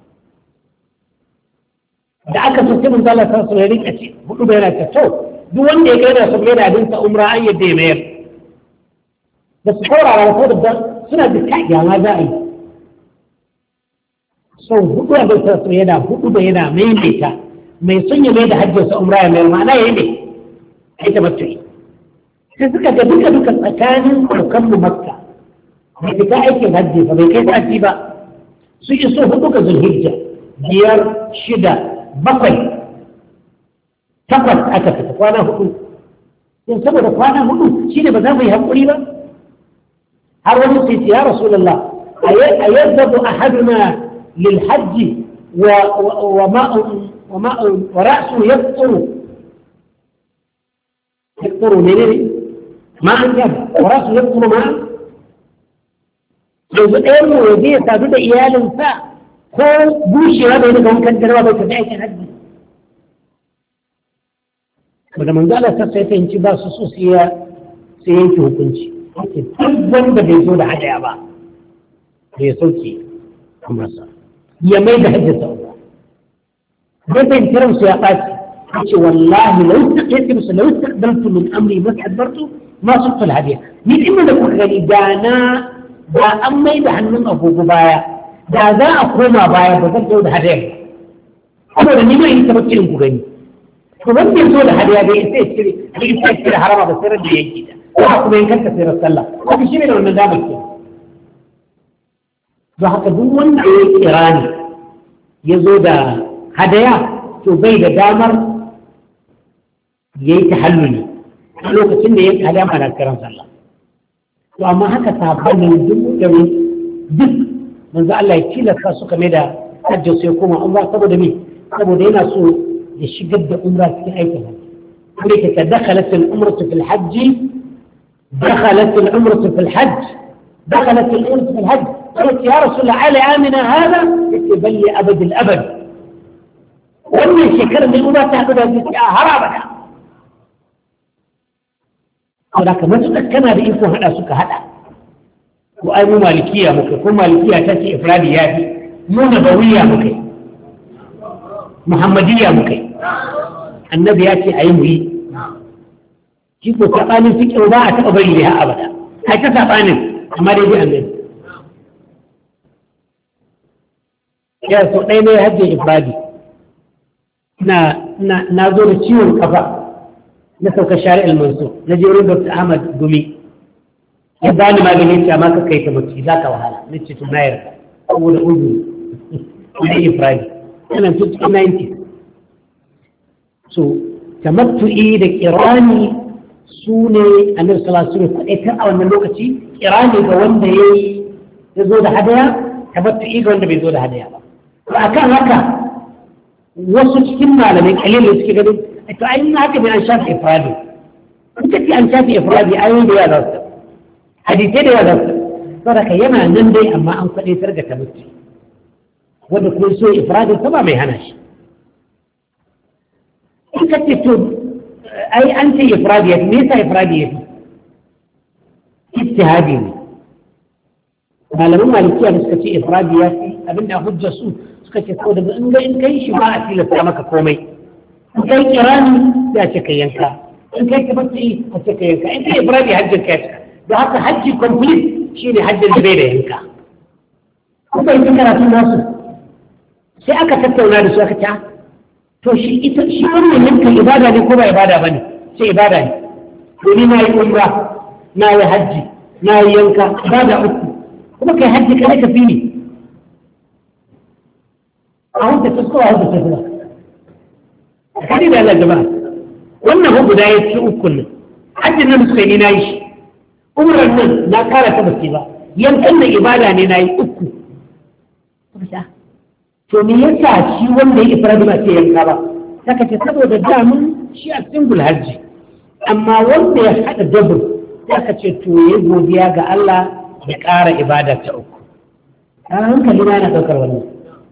da aka soke manzo Allah ta so ya rika ce hudu da yana ta to duk wanda ya gaina su mai da abinsa umra an yadda ya mayar da su saurara ko da suna da kagiya ma za a yi sau hudu a bai su yana hudu da yana maimaita mai sun yi mai da hajjinsa umra ya mayar ma'ana ya yi ne a ita matu'i sai suka ga duka tsakanin farkon mu makka bai fita aikin hajji ba bai kai sati ba su iso hudu ga zulhijja 5, 6, 7, 8 aka fita kwana 4 yin saboda kwana 4 shi ne ba za mu yi haƙuri ba har wani sai ya rasulullah a yadda a haduna lil hajji wa ra'su yaqturu menene ma an ga wa ra'su yaqturu ma yanzu ɗayan mu ya je ya sadu da iyalinsa ko bushewa da wani ga wankan jarwa bai tafi aikin hajji da manzo Allah ta sai fahimci ba su so sai yanke hukunci yake duk wanda bai zo da hadaya ba da ya sauke masa ya mai da hajji sa uwa bai fahimci ransu ya ɓaci yace wallahi lau istaqbaltu min amri ma tadbartu ma sufta al-hadiya ni din da kuka gani da an mai da hannun agogo baya da za a koma baya ba zan zo da hadaya kuma da ni ma in tabbacin ku gani to wanda ya zo da hadiya bai sai cire harama ba sai ran da yake da ko kuma in kanta sai sallah ko shi ne da wannan damar ke don haka duk wanda ya kirani ya zo da hadaya to bai da damar ya yi tahalluli a lokacin da ya yi hadaya ma na kiran sallah to amma haka sabanin duk manzo Allah ya tilasta suka mai da hajji sai kuma Allah saboda me saboda yana so ya shigar da umra cikin aikin hajji kuma ke dakhalat al-umratu fil hajj dakhalat al-umratu fil hajj dakhalat al-umratu fil hajj قلت يا رسول الله على عامنا هذا بل لأبد الأبد wannan shekarar da umra ta haɗu da zuciya har abada saboda kamar su kana da ikon haɗa suka haɗa ko ai mu malikiya muke ko malikiya ta ce ifradi ya fi mu nabawiya muke muhammadiyya muke annabi ya ce ayi mu yi shi ko sabanin fiqh ba a taɓa bari da abada ai ta sabanin amma dai bi annabi ya so ɗaya ne hajjin ifradi na zo da ciwon kafa na sauka shari'ar mansur na je wurin Dr. Ahmad Gumi ya bani maganin ce amma ka kai ta mutu za ka wahala na ce to na yarda saboda uzuri na ifradi yana cikin 90 so tamattu'i da kirani su ne annabi sallallahu alaihi wasallam ta a wannan lokaci kirani ga wanda ya zo da hadaya tamattu'i ga wanda bai zo da hadaya ba to akan haka wasu cikin malamai kalilin suke ganin to ai in haka ne an shafi ifradi in ka ce an shafi ifradi ayoyi da yawa za su hadisai da yawa za su saboda ka yana nan dai amma an kwaɗaitar da tamattu'i wanda kuma so ifradin ta ba mai hana shi in ka ce to ai an ce ifradi ya fi me yasa ifradi ya fi ijtihadi ne malaman malikiya da suka ce ifradi ya fi abinda hujjar su suka ce ko daga in kai shi ba a tilasta maka komai in kai kirani ya ce ka yanka in kai tabattu'i a ce ka yanka in kai ifradi hajjin ka cika da haka hajji complete shine hajjin da bai da yanka kuma in karatun nasu sai aka tattauna da su aka ce to shi wannan yankan ibada ne ko ba ibada bane sai ibada ne domin na yi umra na yi hajji na yi yanka ibada uku kuma kai hajji kai ka fi ne a wanda ta tsowa wanda ta zuwa kadi da Allah jama'a wannan hu guda ya ci uku nan hajjin nan suka yi na yi shi umran nan na kara ta bace ba yankan nan ibada ne na yi uku to me yasa shi wanda ya ifradi ba sai yanka ba saka ce saboda damun shi a single hajji amma wanda ya hada double saka ce to ya godiya ga Allah ya ƙara ibada ta uku hankali na yana ɗaukar wannan.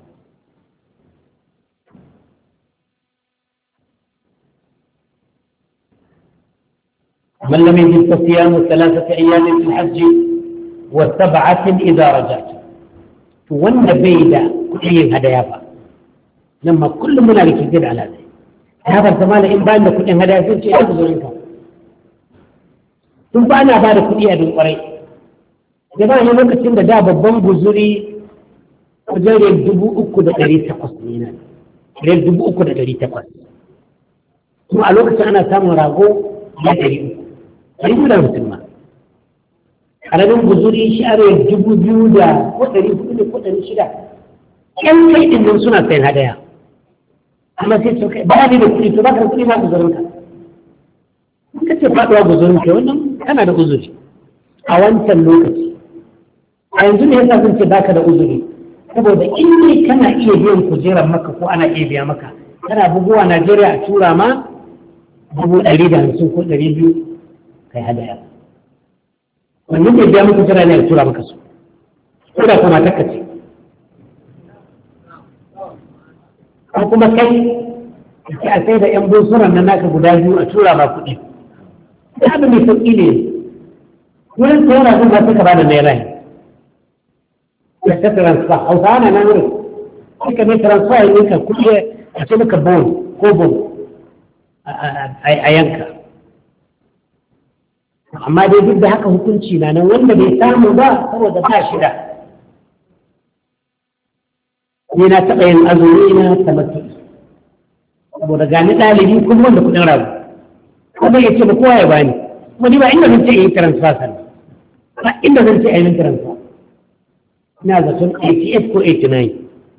من لم يجد فصيام 3 أيام في الحج و7 إذا رجعت wanda bai da kuɗin hadaya ba nan ma kullum muna da kirkir ala zai ya farta mana in bayan da kuɗin hadaya sun ce ya guzurin ka sun ba ana ba da kuɗi a dunkwarai da ba ne lokacin da da babban guzuri wajen riyar 3,800 ne na riyar 3,800 kuma a lokacin ana samun rago ya 300 da musulma ƙaramin guzuri shi a rayar 2,000 da ko 400 da ko 600 ƴan kai ɗin nan suna sayan hadaya amma sai su kai ba ne da kuɗi to ba ka kuɗi ba guzurinka in ka ce faɗuwa guzurinka wannan kana da uzuri a wancan lokaci a yanzu ne yasa sun ce baka da uzuri saboda in ne kana iya biyan kujerar maka ko ana iya biya maka kana buguwa Najeriya a tura ma 150 ko 200 kai hadaya wannan da biya muku jira ne ya tura maka su ko da kuma takkace ko kuma kai ki a sai da yan bunsuran nan naka guda biyu a tura ma kuɗi da abu mai sauƙi ne wurin tsora sun ba suka ba da naira ne ta transfer hausa na nan wurin suka mai transfer ya ka kuɗi a ce maka bon ko bon a yanka amma dai duk da haka hukunci na nan wanda bai samu ba saboda ba shi da ne na taɓa yin azumi na tamattu saboda gani ɗalibi kuma wanda kuɗin rabu kuma ya ce ba kowa ya bani kuma ni ba inda zan ce yi transfer sannan ba inda zan ce a yi transfer ina zaton 88 ko 89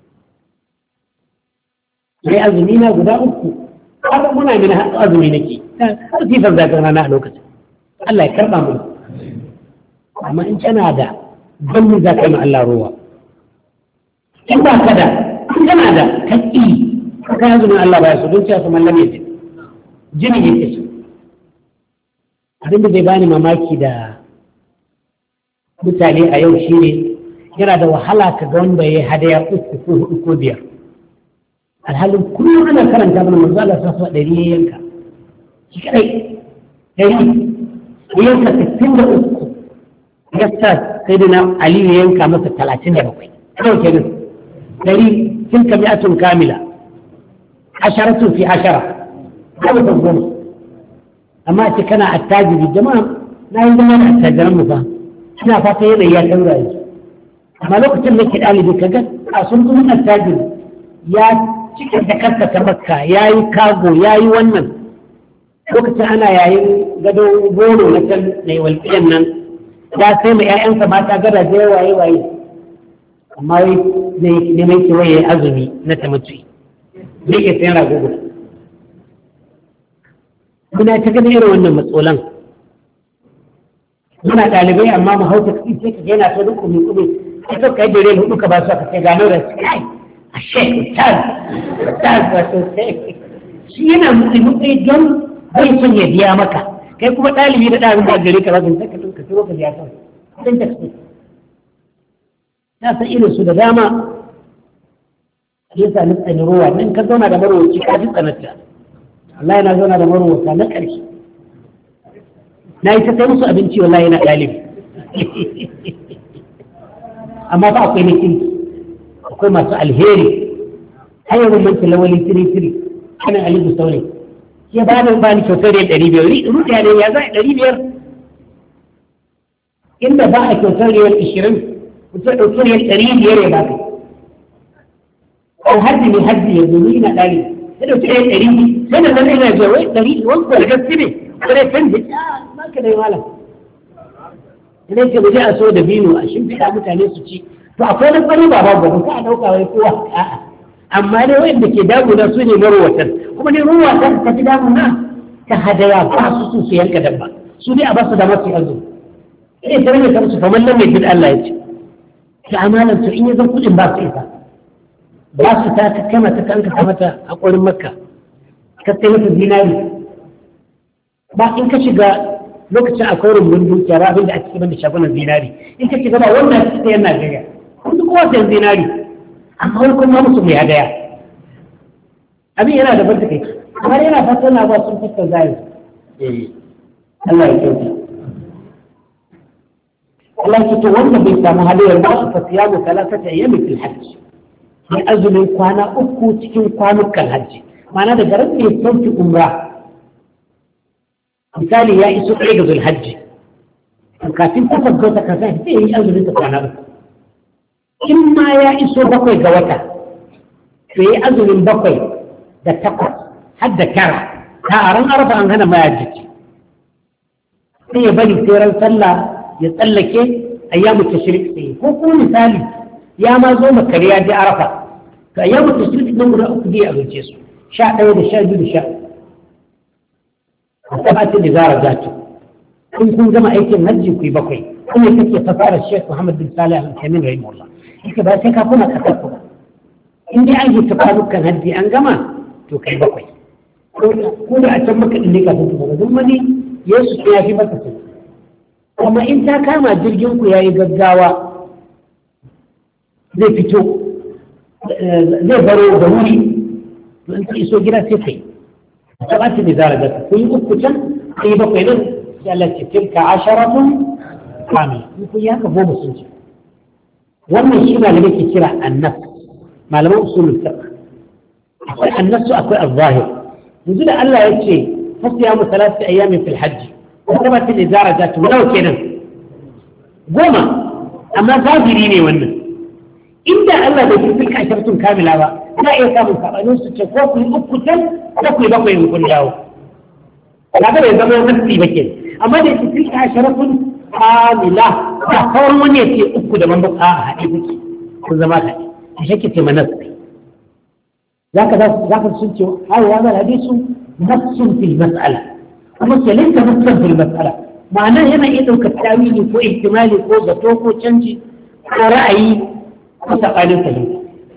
sai azumi na guda 3 har muna min azumi nake har sifar zakar na a lokacin Allah ya karɓa mu amma in kana da don mu za ka yi ma Allah ruwa in ba ka da in kana da kaƙi ka yi azumin Allah ba ya so don cewa su mallam ya jini yake so abinda zai bani mamaki da mutane a yau shine yana da wahala ka ga wanda ya hadaya 3 ko 4 ko 5 alhalin kullum ana karanta mana manzo Allah sa 100 ya yanka shi kadai 100 yanka 63 ya sa sai da Ali ya yanka masa 37 kawai kenan 100 tilka mi'atun kamila 10 fi 10 kawai ta goma amma ce kana attajiri jama'a na yi zama da attajiran mu fa ina fata yanayi ya canza yanzu amma lokacin da ke ɗalibi ka ga a sun kuma attajiri ya cikin da kasta ta makka ya yi kago ya yi wannan lokacin ana yayin gado goro na can na walƙiyan nan ya sai ma 'ya'yansa mata gada da waye waye amma wai ne mai kewaye azumi na tamattu zai iya sayan rago guda muna ta gani irin wannan matsolan muna ɗalibai amma mu hauta kai sai ka yana ta duk kuma sai ka kai dare hudu ka ba su ka kai gano da kai a shek ustaz wato sai shi yana mutu don bai son ya biya maka kai kuma ɗalibi da ɗalibin da gare ka ba zan saka ka turo ka biya kawai dan taksi na san irin su da dama yasa ni tsani ruwa nan ka zauna da marwaci ka ji tsanarta Allah yana zauna da marwata na ƙarshe na yi ta kai musu abinci wallahi yana ɗalibi amma ba akwai na kirki akwai masu alheri hanyar bambanci lawali tiri-tiri ana alibu saurayi ya ba da bani kyautar riyar 500 ruɗe ne ya za a 500 inda ba a kyautar riyar 20 mutum ɗauki riyar 500 ya ba ka ko haddi ne haddi ya zuni ina ɗalibi sai ɗauki riyar 100 sai da zan ina jiya wai 100 wani kwa da gaske ne kwarai kan da ba ka dai malam idan ka bude a so da bino a shimfiɗa mutane su ci to akwai na kwarai ba ba gobe ka a ɗauka wai kowa a'a amma dai wanda ke damuna su ne marwatan kuma ne marwatan ta fi damuna ta hadaya ba su su yanka dabba su dai a basu da masu yanzu sai ta rage kamsu kamar nan mai bin Allah ya ce ta amalan to in ya zan kuɗin ba su isa ba su ta kama ta kanka ta mata a ƙwarin makka ka sai mata zinari ba in ka shiga lokacin akwai rumbun dukiya ba abinda a cikin banda shagunan zinari in ka shiga ba wannan a cikin yan Najeriya kun kowa sai zinari amma wani kuma musu mai hadaya abin yana da barka kai kamar yana fasana ba sun fuskar zai Allah ya kyauta Allah ya ce wanda bai samu hadayar ba su fasiya mu talatata ayyamin fil hajj sai azumin kwana 3 cikin kwanukan hajji ma'ana da garin ne sauki umra misali ya iso ɗaya ga zulhajji kafin takwas ga wata kasa sai yi azumin ta kwana 3 in ma ya iso 7 ga wata sai yi azumin 7 da 8 har da 9 ta a ran arafa an hana maya jiki sai ya bari sai ran sallah ya tsallake ayyamu tashrik sai ko kuma misali ya ma zo makare ya ji arafa to ayyamu tashrik nan guda 3 dai a zuce su 11 da 12 da 10 sabati da zara zatu in kun gama aikin hajji ku yi 7 kuma take fasara Sheikh Muhammad bin Salih Al-Uthaymeen rahimahullah yake ba sai ka kuma kasar ku in dai an yi tafarukan hajji an gama to kai 7 ko da a can maka din ne kafin ku ga wani Yesu ya fi maka sai kuma in ta kama jirgin ku yayi gaggawa zai fito zai baro da wuri to in ka iso gida sai kai sabati da zara da ku yi 3 can kai 7 nan sai Allah ce tilka 10 kamil in ku ya ka goma sun ce wannan shi malamai ke kira annas malaman usulul fiqh akwai annas akwai az-zahir yanzu da Allah ya ce fasiyamu 3 ayyamin fil hajj wa sabati da zara da nawa kenan 10 amma zahiri ne wannan inda Allah bai fi tilka 10 kamila ba za iya samun sabanin su ce ko ku yi 3 can ko ku yi 7 in kun dawo kaga bai zama nasi ba ke amma da yake tilka 10 kamila ba kawai wani ya ce 3 da man a haɗe kuke kun zama haɗe a shi ke ce manasi zaka sun ce har wa zai hadisu nafsun fil mas'ala kuma ke linka nafsun fil mas'ala ma'ana yana iya ɗaukar tawili ko ihtimali ko zato ko canji ko ra'ayi ko saɓanin fahimta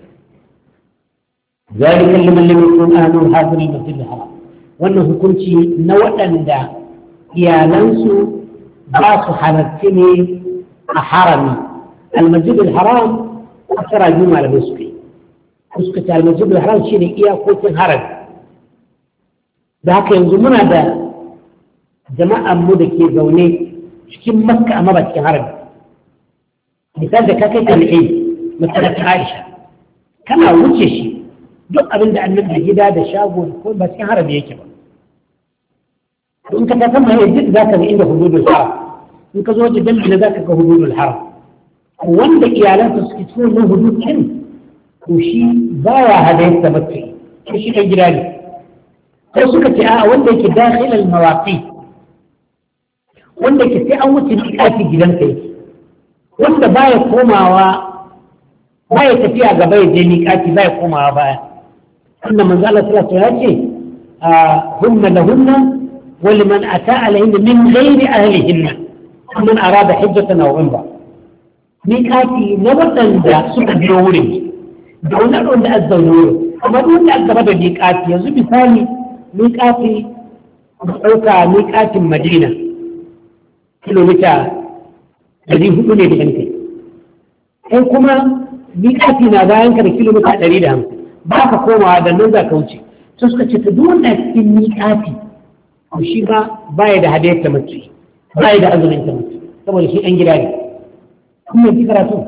ذلك لمن لم يكن أهله حاضر المسجد الحرام wannan hukunci na waɗanda iyalansu ba su halarci ne a harami almasjid al-haram a tsara biyu malamai suka yi suka ce almasjid al-haram shi ne iyakokin harami da haka yanzu muna da jama'an mu da ke zaune cikin makka amma ba cikin harami misali da ka kai kal'ai masalacin aisha kana wuce shi duk abin da annabi da gida da shago ko ba cikin harami yake ba in ka ta sama yayin za ka ga inda hududul haram in ka zo wajen dambi na za ka ga hududul haram wanda iyalansa suke cikin wannan hudud din to shi baya hadayar da mace shi kan gida ne ko suka ce a wanda yake dakhilal mawaqi wanda yake sai an wuce miƙati gidansa yake wanda baya komawa baya tafiya gaba ya je miƙati baya komawa baya أن من قال ثلاثة هاتي هم لهن ولمن أتى عليهن من غير أهلهن ومن أراد حجة أو عمرة ميقاتي نبتا دا سكة نوري دون أن أزل نوري أما دون أزل ميقاتي يزو مثالي ميقاتي أوكا ميقاتي مدينة كيلومتر الذي هو ne da yankai sai kuma miƙati na bayan ka da kilomita 150 ba ka komawa da nan za ka wuce sun suka ce ta duk wanda cikin miƙati to shi ba baya da hadayar ta mace baya da azumin ta mace saboda shi ɗan gida ne kuma ji karatu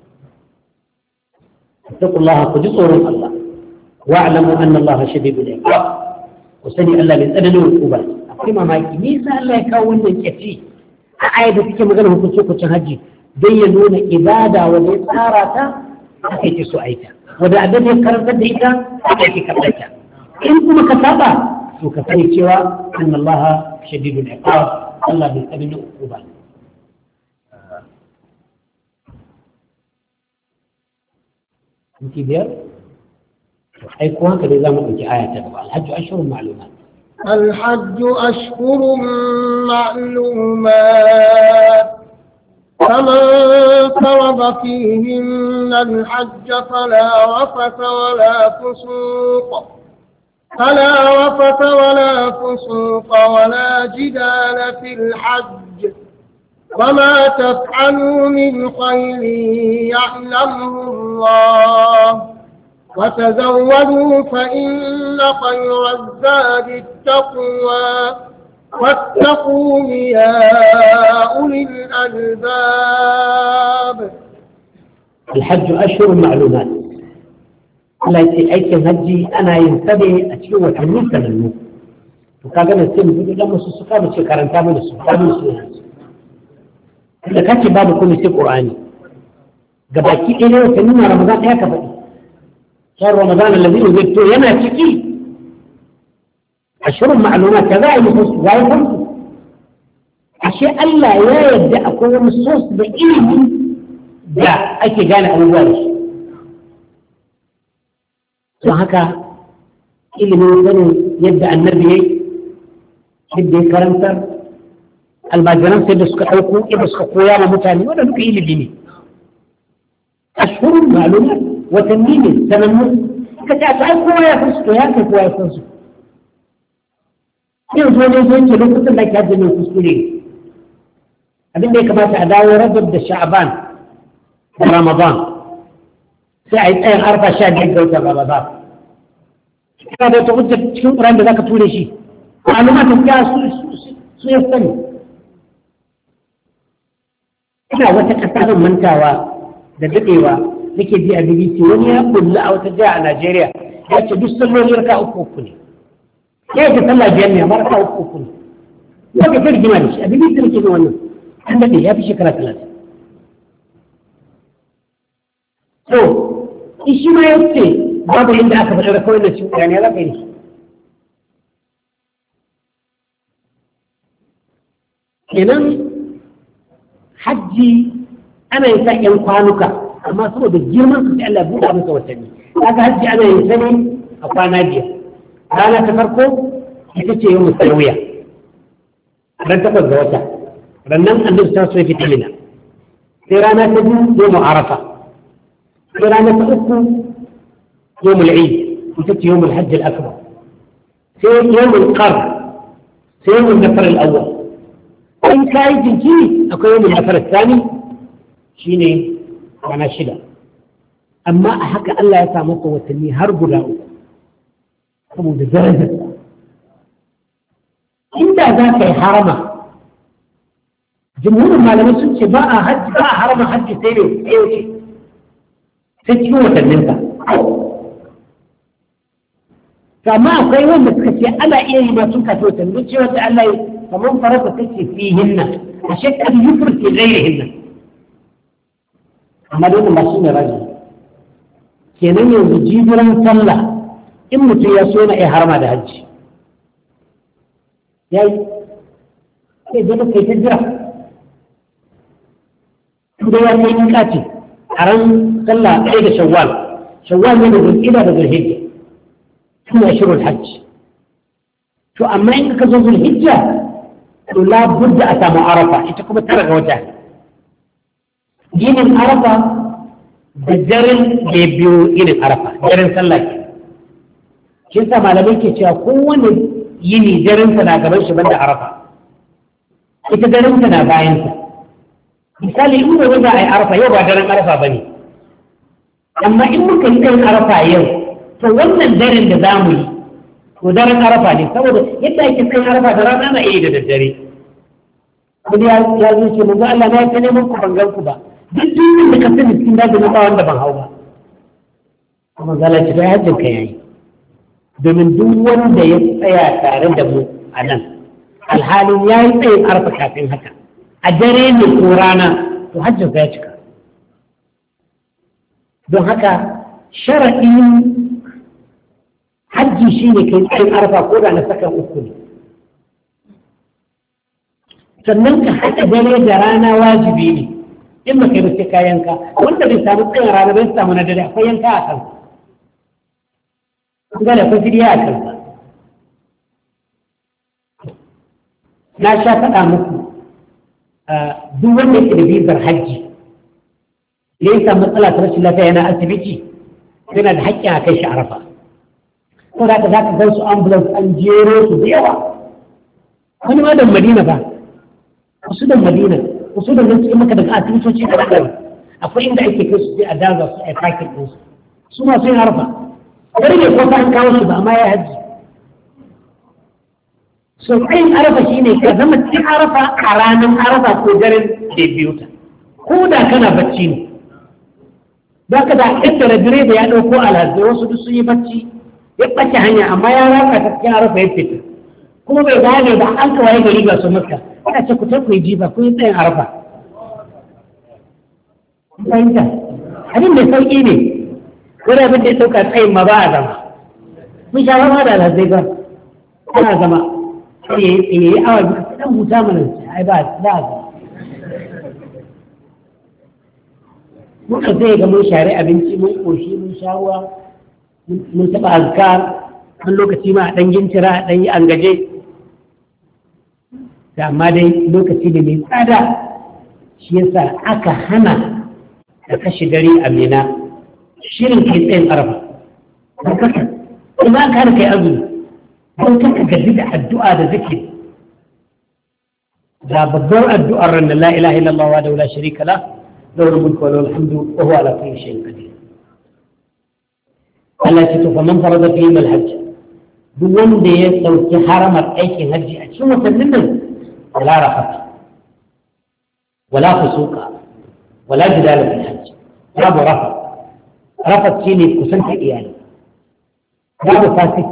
taqullaha ku ji tsoron Allah wa alamu anna Allah shadidul iqab ku sani Allah mai tsananin hukuma akwai mamaki me yasa Allah ya kawo wannan kaci a ayat da take magana hukuncin hajji dan ya nuna ibada wanda ya tsara ta ake ce so aita wadda abin ya karantar da ita aka yake karɓarta in kuma ka saba to ka sani cewa anna Allah shadidul iqab Allah bai tsananin hukuma انتي بير حيكون هكذا إذا ما أنت آية تبقى الحج أشهر معلومات الحج أشهر معلومات فمن فرض فيهن الحج فلا رفث ولا فسوق ولا جدال في الحج وما تفعلوا من خير يعلمه الله وتزودوا فإن خير الزاد التقوى واتقون يا أولي الألباب. الحج أشهر معلومات التي أي هجي أنا ينتبه أشياء وتنميك منه وكذا نسيم بدو لما سسقا بشي كارنتا من السقا من السنة إذا كانت باب كل شيء قرآني قباكي إليه وتنمي رمضان إيه كفدي شهر رمضان الذي أزلته ينا تكي أشهر معلومات كذا يخص ذلك أشياء ألا لا يبدأ أكون الصوص بإلمي da ake gane abubuwa da shi don haka ilimin sanin yadda annabi ya yi yadda ya karantar almajiran sai da suka ɗauko yadda suka koya ma mutane wanda duka ilimi ne ashhurun ma'lumat watanni ne sanannu suka ce a ta kowa ya san su to ya kai kowa ya san su yanzu wani zai ce lokutan da ake hajji ne kuskure abin da ya kamata a dawo rajab da sha'aban رمضان ساعد أين 4 شهور جوة رمضان هذا تقول شو قرآن ذاك تقول شيء معلومات الجاهز سو يستني أنا وتكتب من كوا دقيقة لكي دي أبيتي وني أقول لا أو تجاه نيجيريا يا تبي سلوا يركع أفوكني يا تطلع جنة ما ركع أفوكني يا كثير جمالش أبيتي لكي نوانا عندي يا في شكرا ثلاثة to shi ma ya ce babu inda aka faɗi da kawai da shi yani ya zaka yi kenan hajji ana yin sa ƴan kwanuka amma saboda girman su sai Allah buɗa masa watanni kaga hajji ana yin sa ne a kwana 5 rana ta farko ita ce yau musawiya ran 8 ga wata rannan annabi ta so ya fita mina sai rana ta biyu yau arafa رانا تأكل يوم العيد وتأتي يوم الحج الأكبر في يوم القرن في يوم النفر الأول إن كاي جنجي أكو يوم النفر الثاني شيني وانا شدا أما أحكى الله يسامك وتني هرب له أبو بدرجة إنت ذاك حرمة جمهور المعلمين سنتي بقى حج بقى حرم حج سيري ايوه sai cikin watanninka. Amma akwai wanda suka ce ana iya yi masu kafin watanni don cewa da Allah yi kamar farasa kake fi hinna a shekar yufur ke gairi hinna. Amma dole ba shi ne raji. Kenan yanzu jibiran sallah in mutum ya so na iya harma da hajji. Ya yi, sai dole kai ta jira. Inda ya kai in kace. حرام صلى عيد شوال شوال من إلى ذو الهجة ثم أشهر الحج شو أما إنك ذو الهجة لا بد أتى عرفة أنت كم ترى وجه دين العرفة بجرن بيبيو إلى العرفة جرن صلى كنت ما لبيك شاكون يني جرن صلى قبل شبند عرفة إنت جرن صلى باينك misali in bai wajen a yi arafa yau ba daren arafa ba ne amma in muka yi ɗan arafa yau to wannan daren da za mu yi to daren arafa ne saboda yadda ake ɗan arafa da rana na iya da daddare wani ya zo ce manzo Allah na yi ta neman ku ban gan ku ba duk dukkan da ka sani cikin daji na ba wanda ban hau ba kuma zala ce da hajjin ka yayi domin duk wanda ya tsaya tare da mu a nan alhalin ya yi tsayin arafa kafin haka a dare ne ko rana to hajjin ya cika don haka sharaɗin hajji shi ne kai tsayin arfa ko da na sakan 3 ne sannan ka haɗa dare da rana wajibi ne in ba kai sai kayan ka wanda bai samu tsayin rana bai samu na dare akwai yanka a kansa kuma da akwai fidiya a kansa na sha faɗa muku duk wanda yake da bizar hajji ya yi samu matsala ta rashin lafiya yana asibiti yana da haƙƙin a kai shi arafa ko da za ka gan su ambulance an jero su da yawa wani ma da madina ba wasu da madina wasu da nan cikin maka daga asibitoci da ɗaɗɗawa akwai inda ake kai su sai a daga su a fakin ɗinsu su masu yin harfa wani ne ko ta an kawo su ba amma ya hajji so tsayin arafa shi ne ka zama cikin arafa a ranar arafa ko daren da biyu ta ko da kana bacci ne ba ka da ƙaddara direba ya ɗauko alhazai wasu duk sun yi bacci ya ɓace hanya amma ya raka ta cikin arafa ya fita kuma bai gane ba an kawai gari ga su maka aka ce ku ta ku yi jiba ku yi tsayin arafa fahimta abin da sauƙi ne wani abin da ya sauka tsayin ma ba a zama mun sha fama da alhazai ba ana zama sai ya yi awa biyu ka ɗan huta mana ai ba a zama muka zai ga mun share abinci mun koshi mun sha ruwa mun taɓa azkar wani lokaci ma a ɗan gintira a ɗan yi an gaje da amma dai lokaci da mai tsada shi yasa aka hana da kashe dare a Mina shirin kai tsayin arafa don kaka kuma aka hana kai azumi don kaka gaji da addu'a da zikiri da babbar addu'ar ran da la ilaha illallah wa da la sharika la له الملك وله الحمد وهو على كل شيء قدير. التي فمن فرض فيهم الحج دون دي سوتي حرمت أيك الحج شو مسلمنا ولا رفث ولا فسوق ولا جدال في الحج باب رفث شيني كسنت إياني باب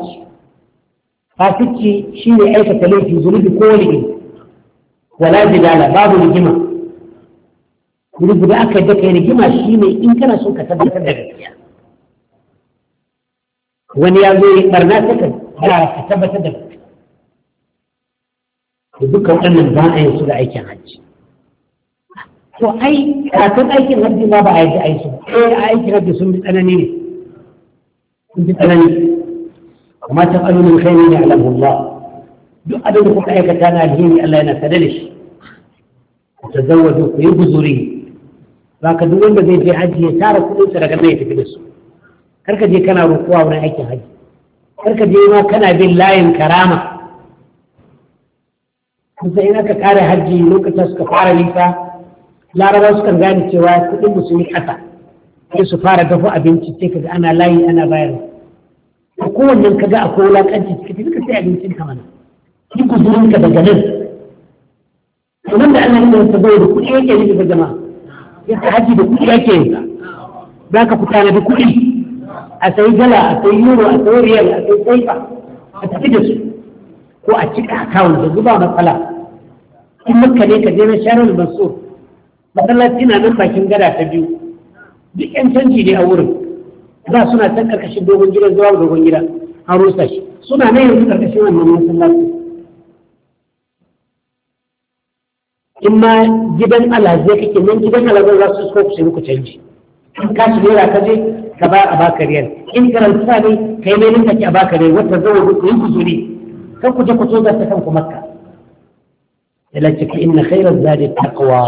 فاسج شيني أيك تلي في ذنوب كله ولا جدال باب الجمع wuri guda aka yadda kai rigima shi ne in kana son ka tabbatar da gaskiya wani ya zo ya barna ta ka tabbatar da gaskiya da dukkan waɗannan ba a yin su da aikin hajji to ai kafin aikin hajji ma ba a yadda a yi su a aikin hajji sun bi tsanani ne sun bi tsanani kuma ta ƙalu min kai ne alhamdulillah duk abin da kuka aikata na alheri Allah yana sada da shi ku tazawwaju ku yi guzuri ba ka duk wanda zai je hajji ya tara kudinsa daga nan ya tafi da su karka je kana roƙuwa wurin aikin hajji karka je ma kana bin layin karama kusa in aka kare hajji lokacin suka fara nisa laraba sukan gane cewa kudin musulmi ƙasa sai su fara dafa abinci sai kaga ana layi ana bayarwa a kowannen kaga akwai wulaƙanci cikin duka sai abincin ka mana ki guzurinka daga nan kamar da Allah ya ta zo da kuɗi yake nufi ga jama'a yadda haji da kuɗi ake yin za ka fita na da kuɗi a sayi dala a sayi euro a sayi riyal a sayi saifa a tafi da su ko a cika akawun da zuba matsala in makka ne ka je na sharon mansur masallaci na nan bakin gada ta biyu duk yan canji ne a wurin za suna can karkashin dogon gidan zuwa dogon gida an rusa shi suna nan yanzu karkashin wannan masallaci in ma gidan alhazai kake nan gidan alhazai za su so ku sai muku canji in ka shi naira ka je ka ba a baka riyal in karanta ne kai ne ninka ki a baka riyal wata zawo ku yi kuzuri kan ku je ku so ta kanku makka ila ce inna khairaz zadi taqwa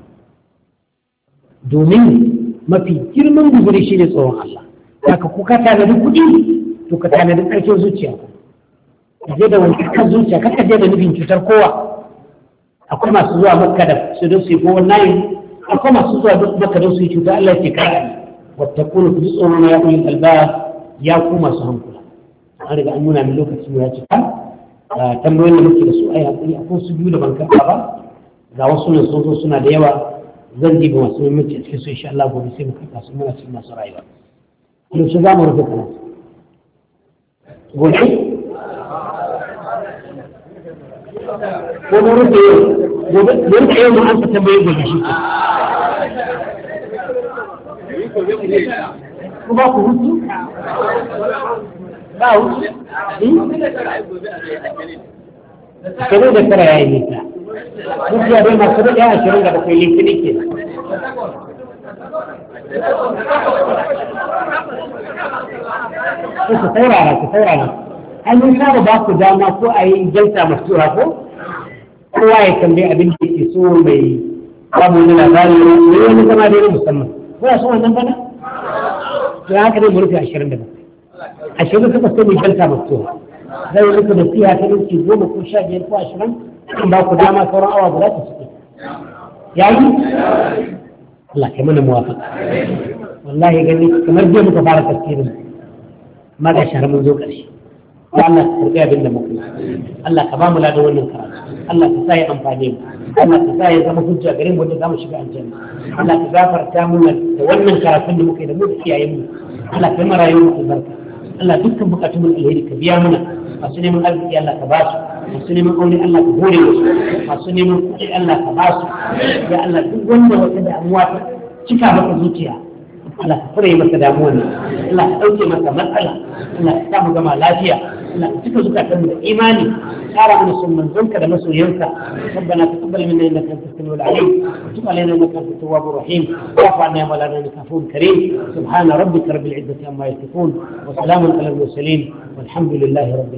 domin mafi girman guzuri shine tsoron Allah haka ku ka tana da kuɗi to ka tana da ƙarfin zuciya ka je da wani kan zuciya ka je da nufin cutar kowa akwai masu zuwa makka da su don su yi kowa nayin akwai masu zuwa makka don su yi cuta Allah ke kare wata kuna ku ji tsoron ya kuyi kalba ya ku masu hankula an riga an nuna min lokacin ya cika tambayoyin da muke da su ai hakuri akwai su biyu da ban karɓa ba ga wasu ne sun zo suna da yawa zan diba masu muhimmanci a cikin su insha Allah gobe sai mu karɓa su muna cikin masu rayuwa yaushe za mu rufe kana gobe ko mun rufe yau gobe yau mu an ta tambaye gobe shi ko ba ku hutu ba hutu kare da kare yayi nisa duk ya bai masu da 20 da bakwai litini ke ku saurara an yi saba ba ku dama ko a yi jalta maftura ko kowa ya tambayi abin da yake so mai babu wani labari ne wani zama da yana musamman kuna so wannan bana to haka dai mu rufe 27 suka sai mai jalta maftura zai yi muku da siya ta minti 10 ko 15 ko 20 kan ba ku dama sauran awa guda ta ciki yayi Allah kai mana muwafaqa wallahi gani kamar je muka fara tafsirin ma ga shahar mun zo ƙarshe ya Allah ka karɓi abin da muka Allah ka ba mu ladan wannan karatu Allah ka sa ya amfane mu Allah ka sa ya zama hujja gare mu wanda za mu shiga aljanna Allah ka gafarta mu da wannan karatun da muka yi da mu da iyayen mu Allah ka yi marayu mu albarka Allah dukkan bukatun mu alheri ka biya mana masu neman arziki Allah ka ba su masu neman aure Allah ka hore musu masu neman kuɗi Allah ka ba su ya Allah duk wanda wata damuwa ta cika maka zuciya Allah ka fure masa damuwa ne Allah ka ɗauke masa matsala Allah ka samu gama lafiya Allah ka cika zukatan da imani ƙara mana sun manzonka da masoyanka ربنا تقبل منا انك انت السميع العليم وتب علينا انك انت التواب الرحيم واعف عنا يا مولانا انك عفو كريم سبحان ربك رب العزه عما يصفون وسلام على المرسلين والحمد لله رب العالمين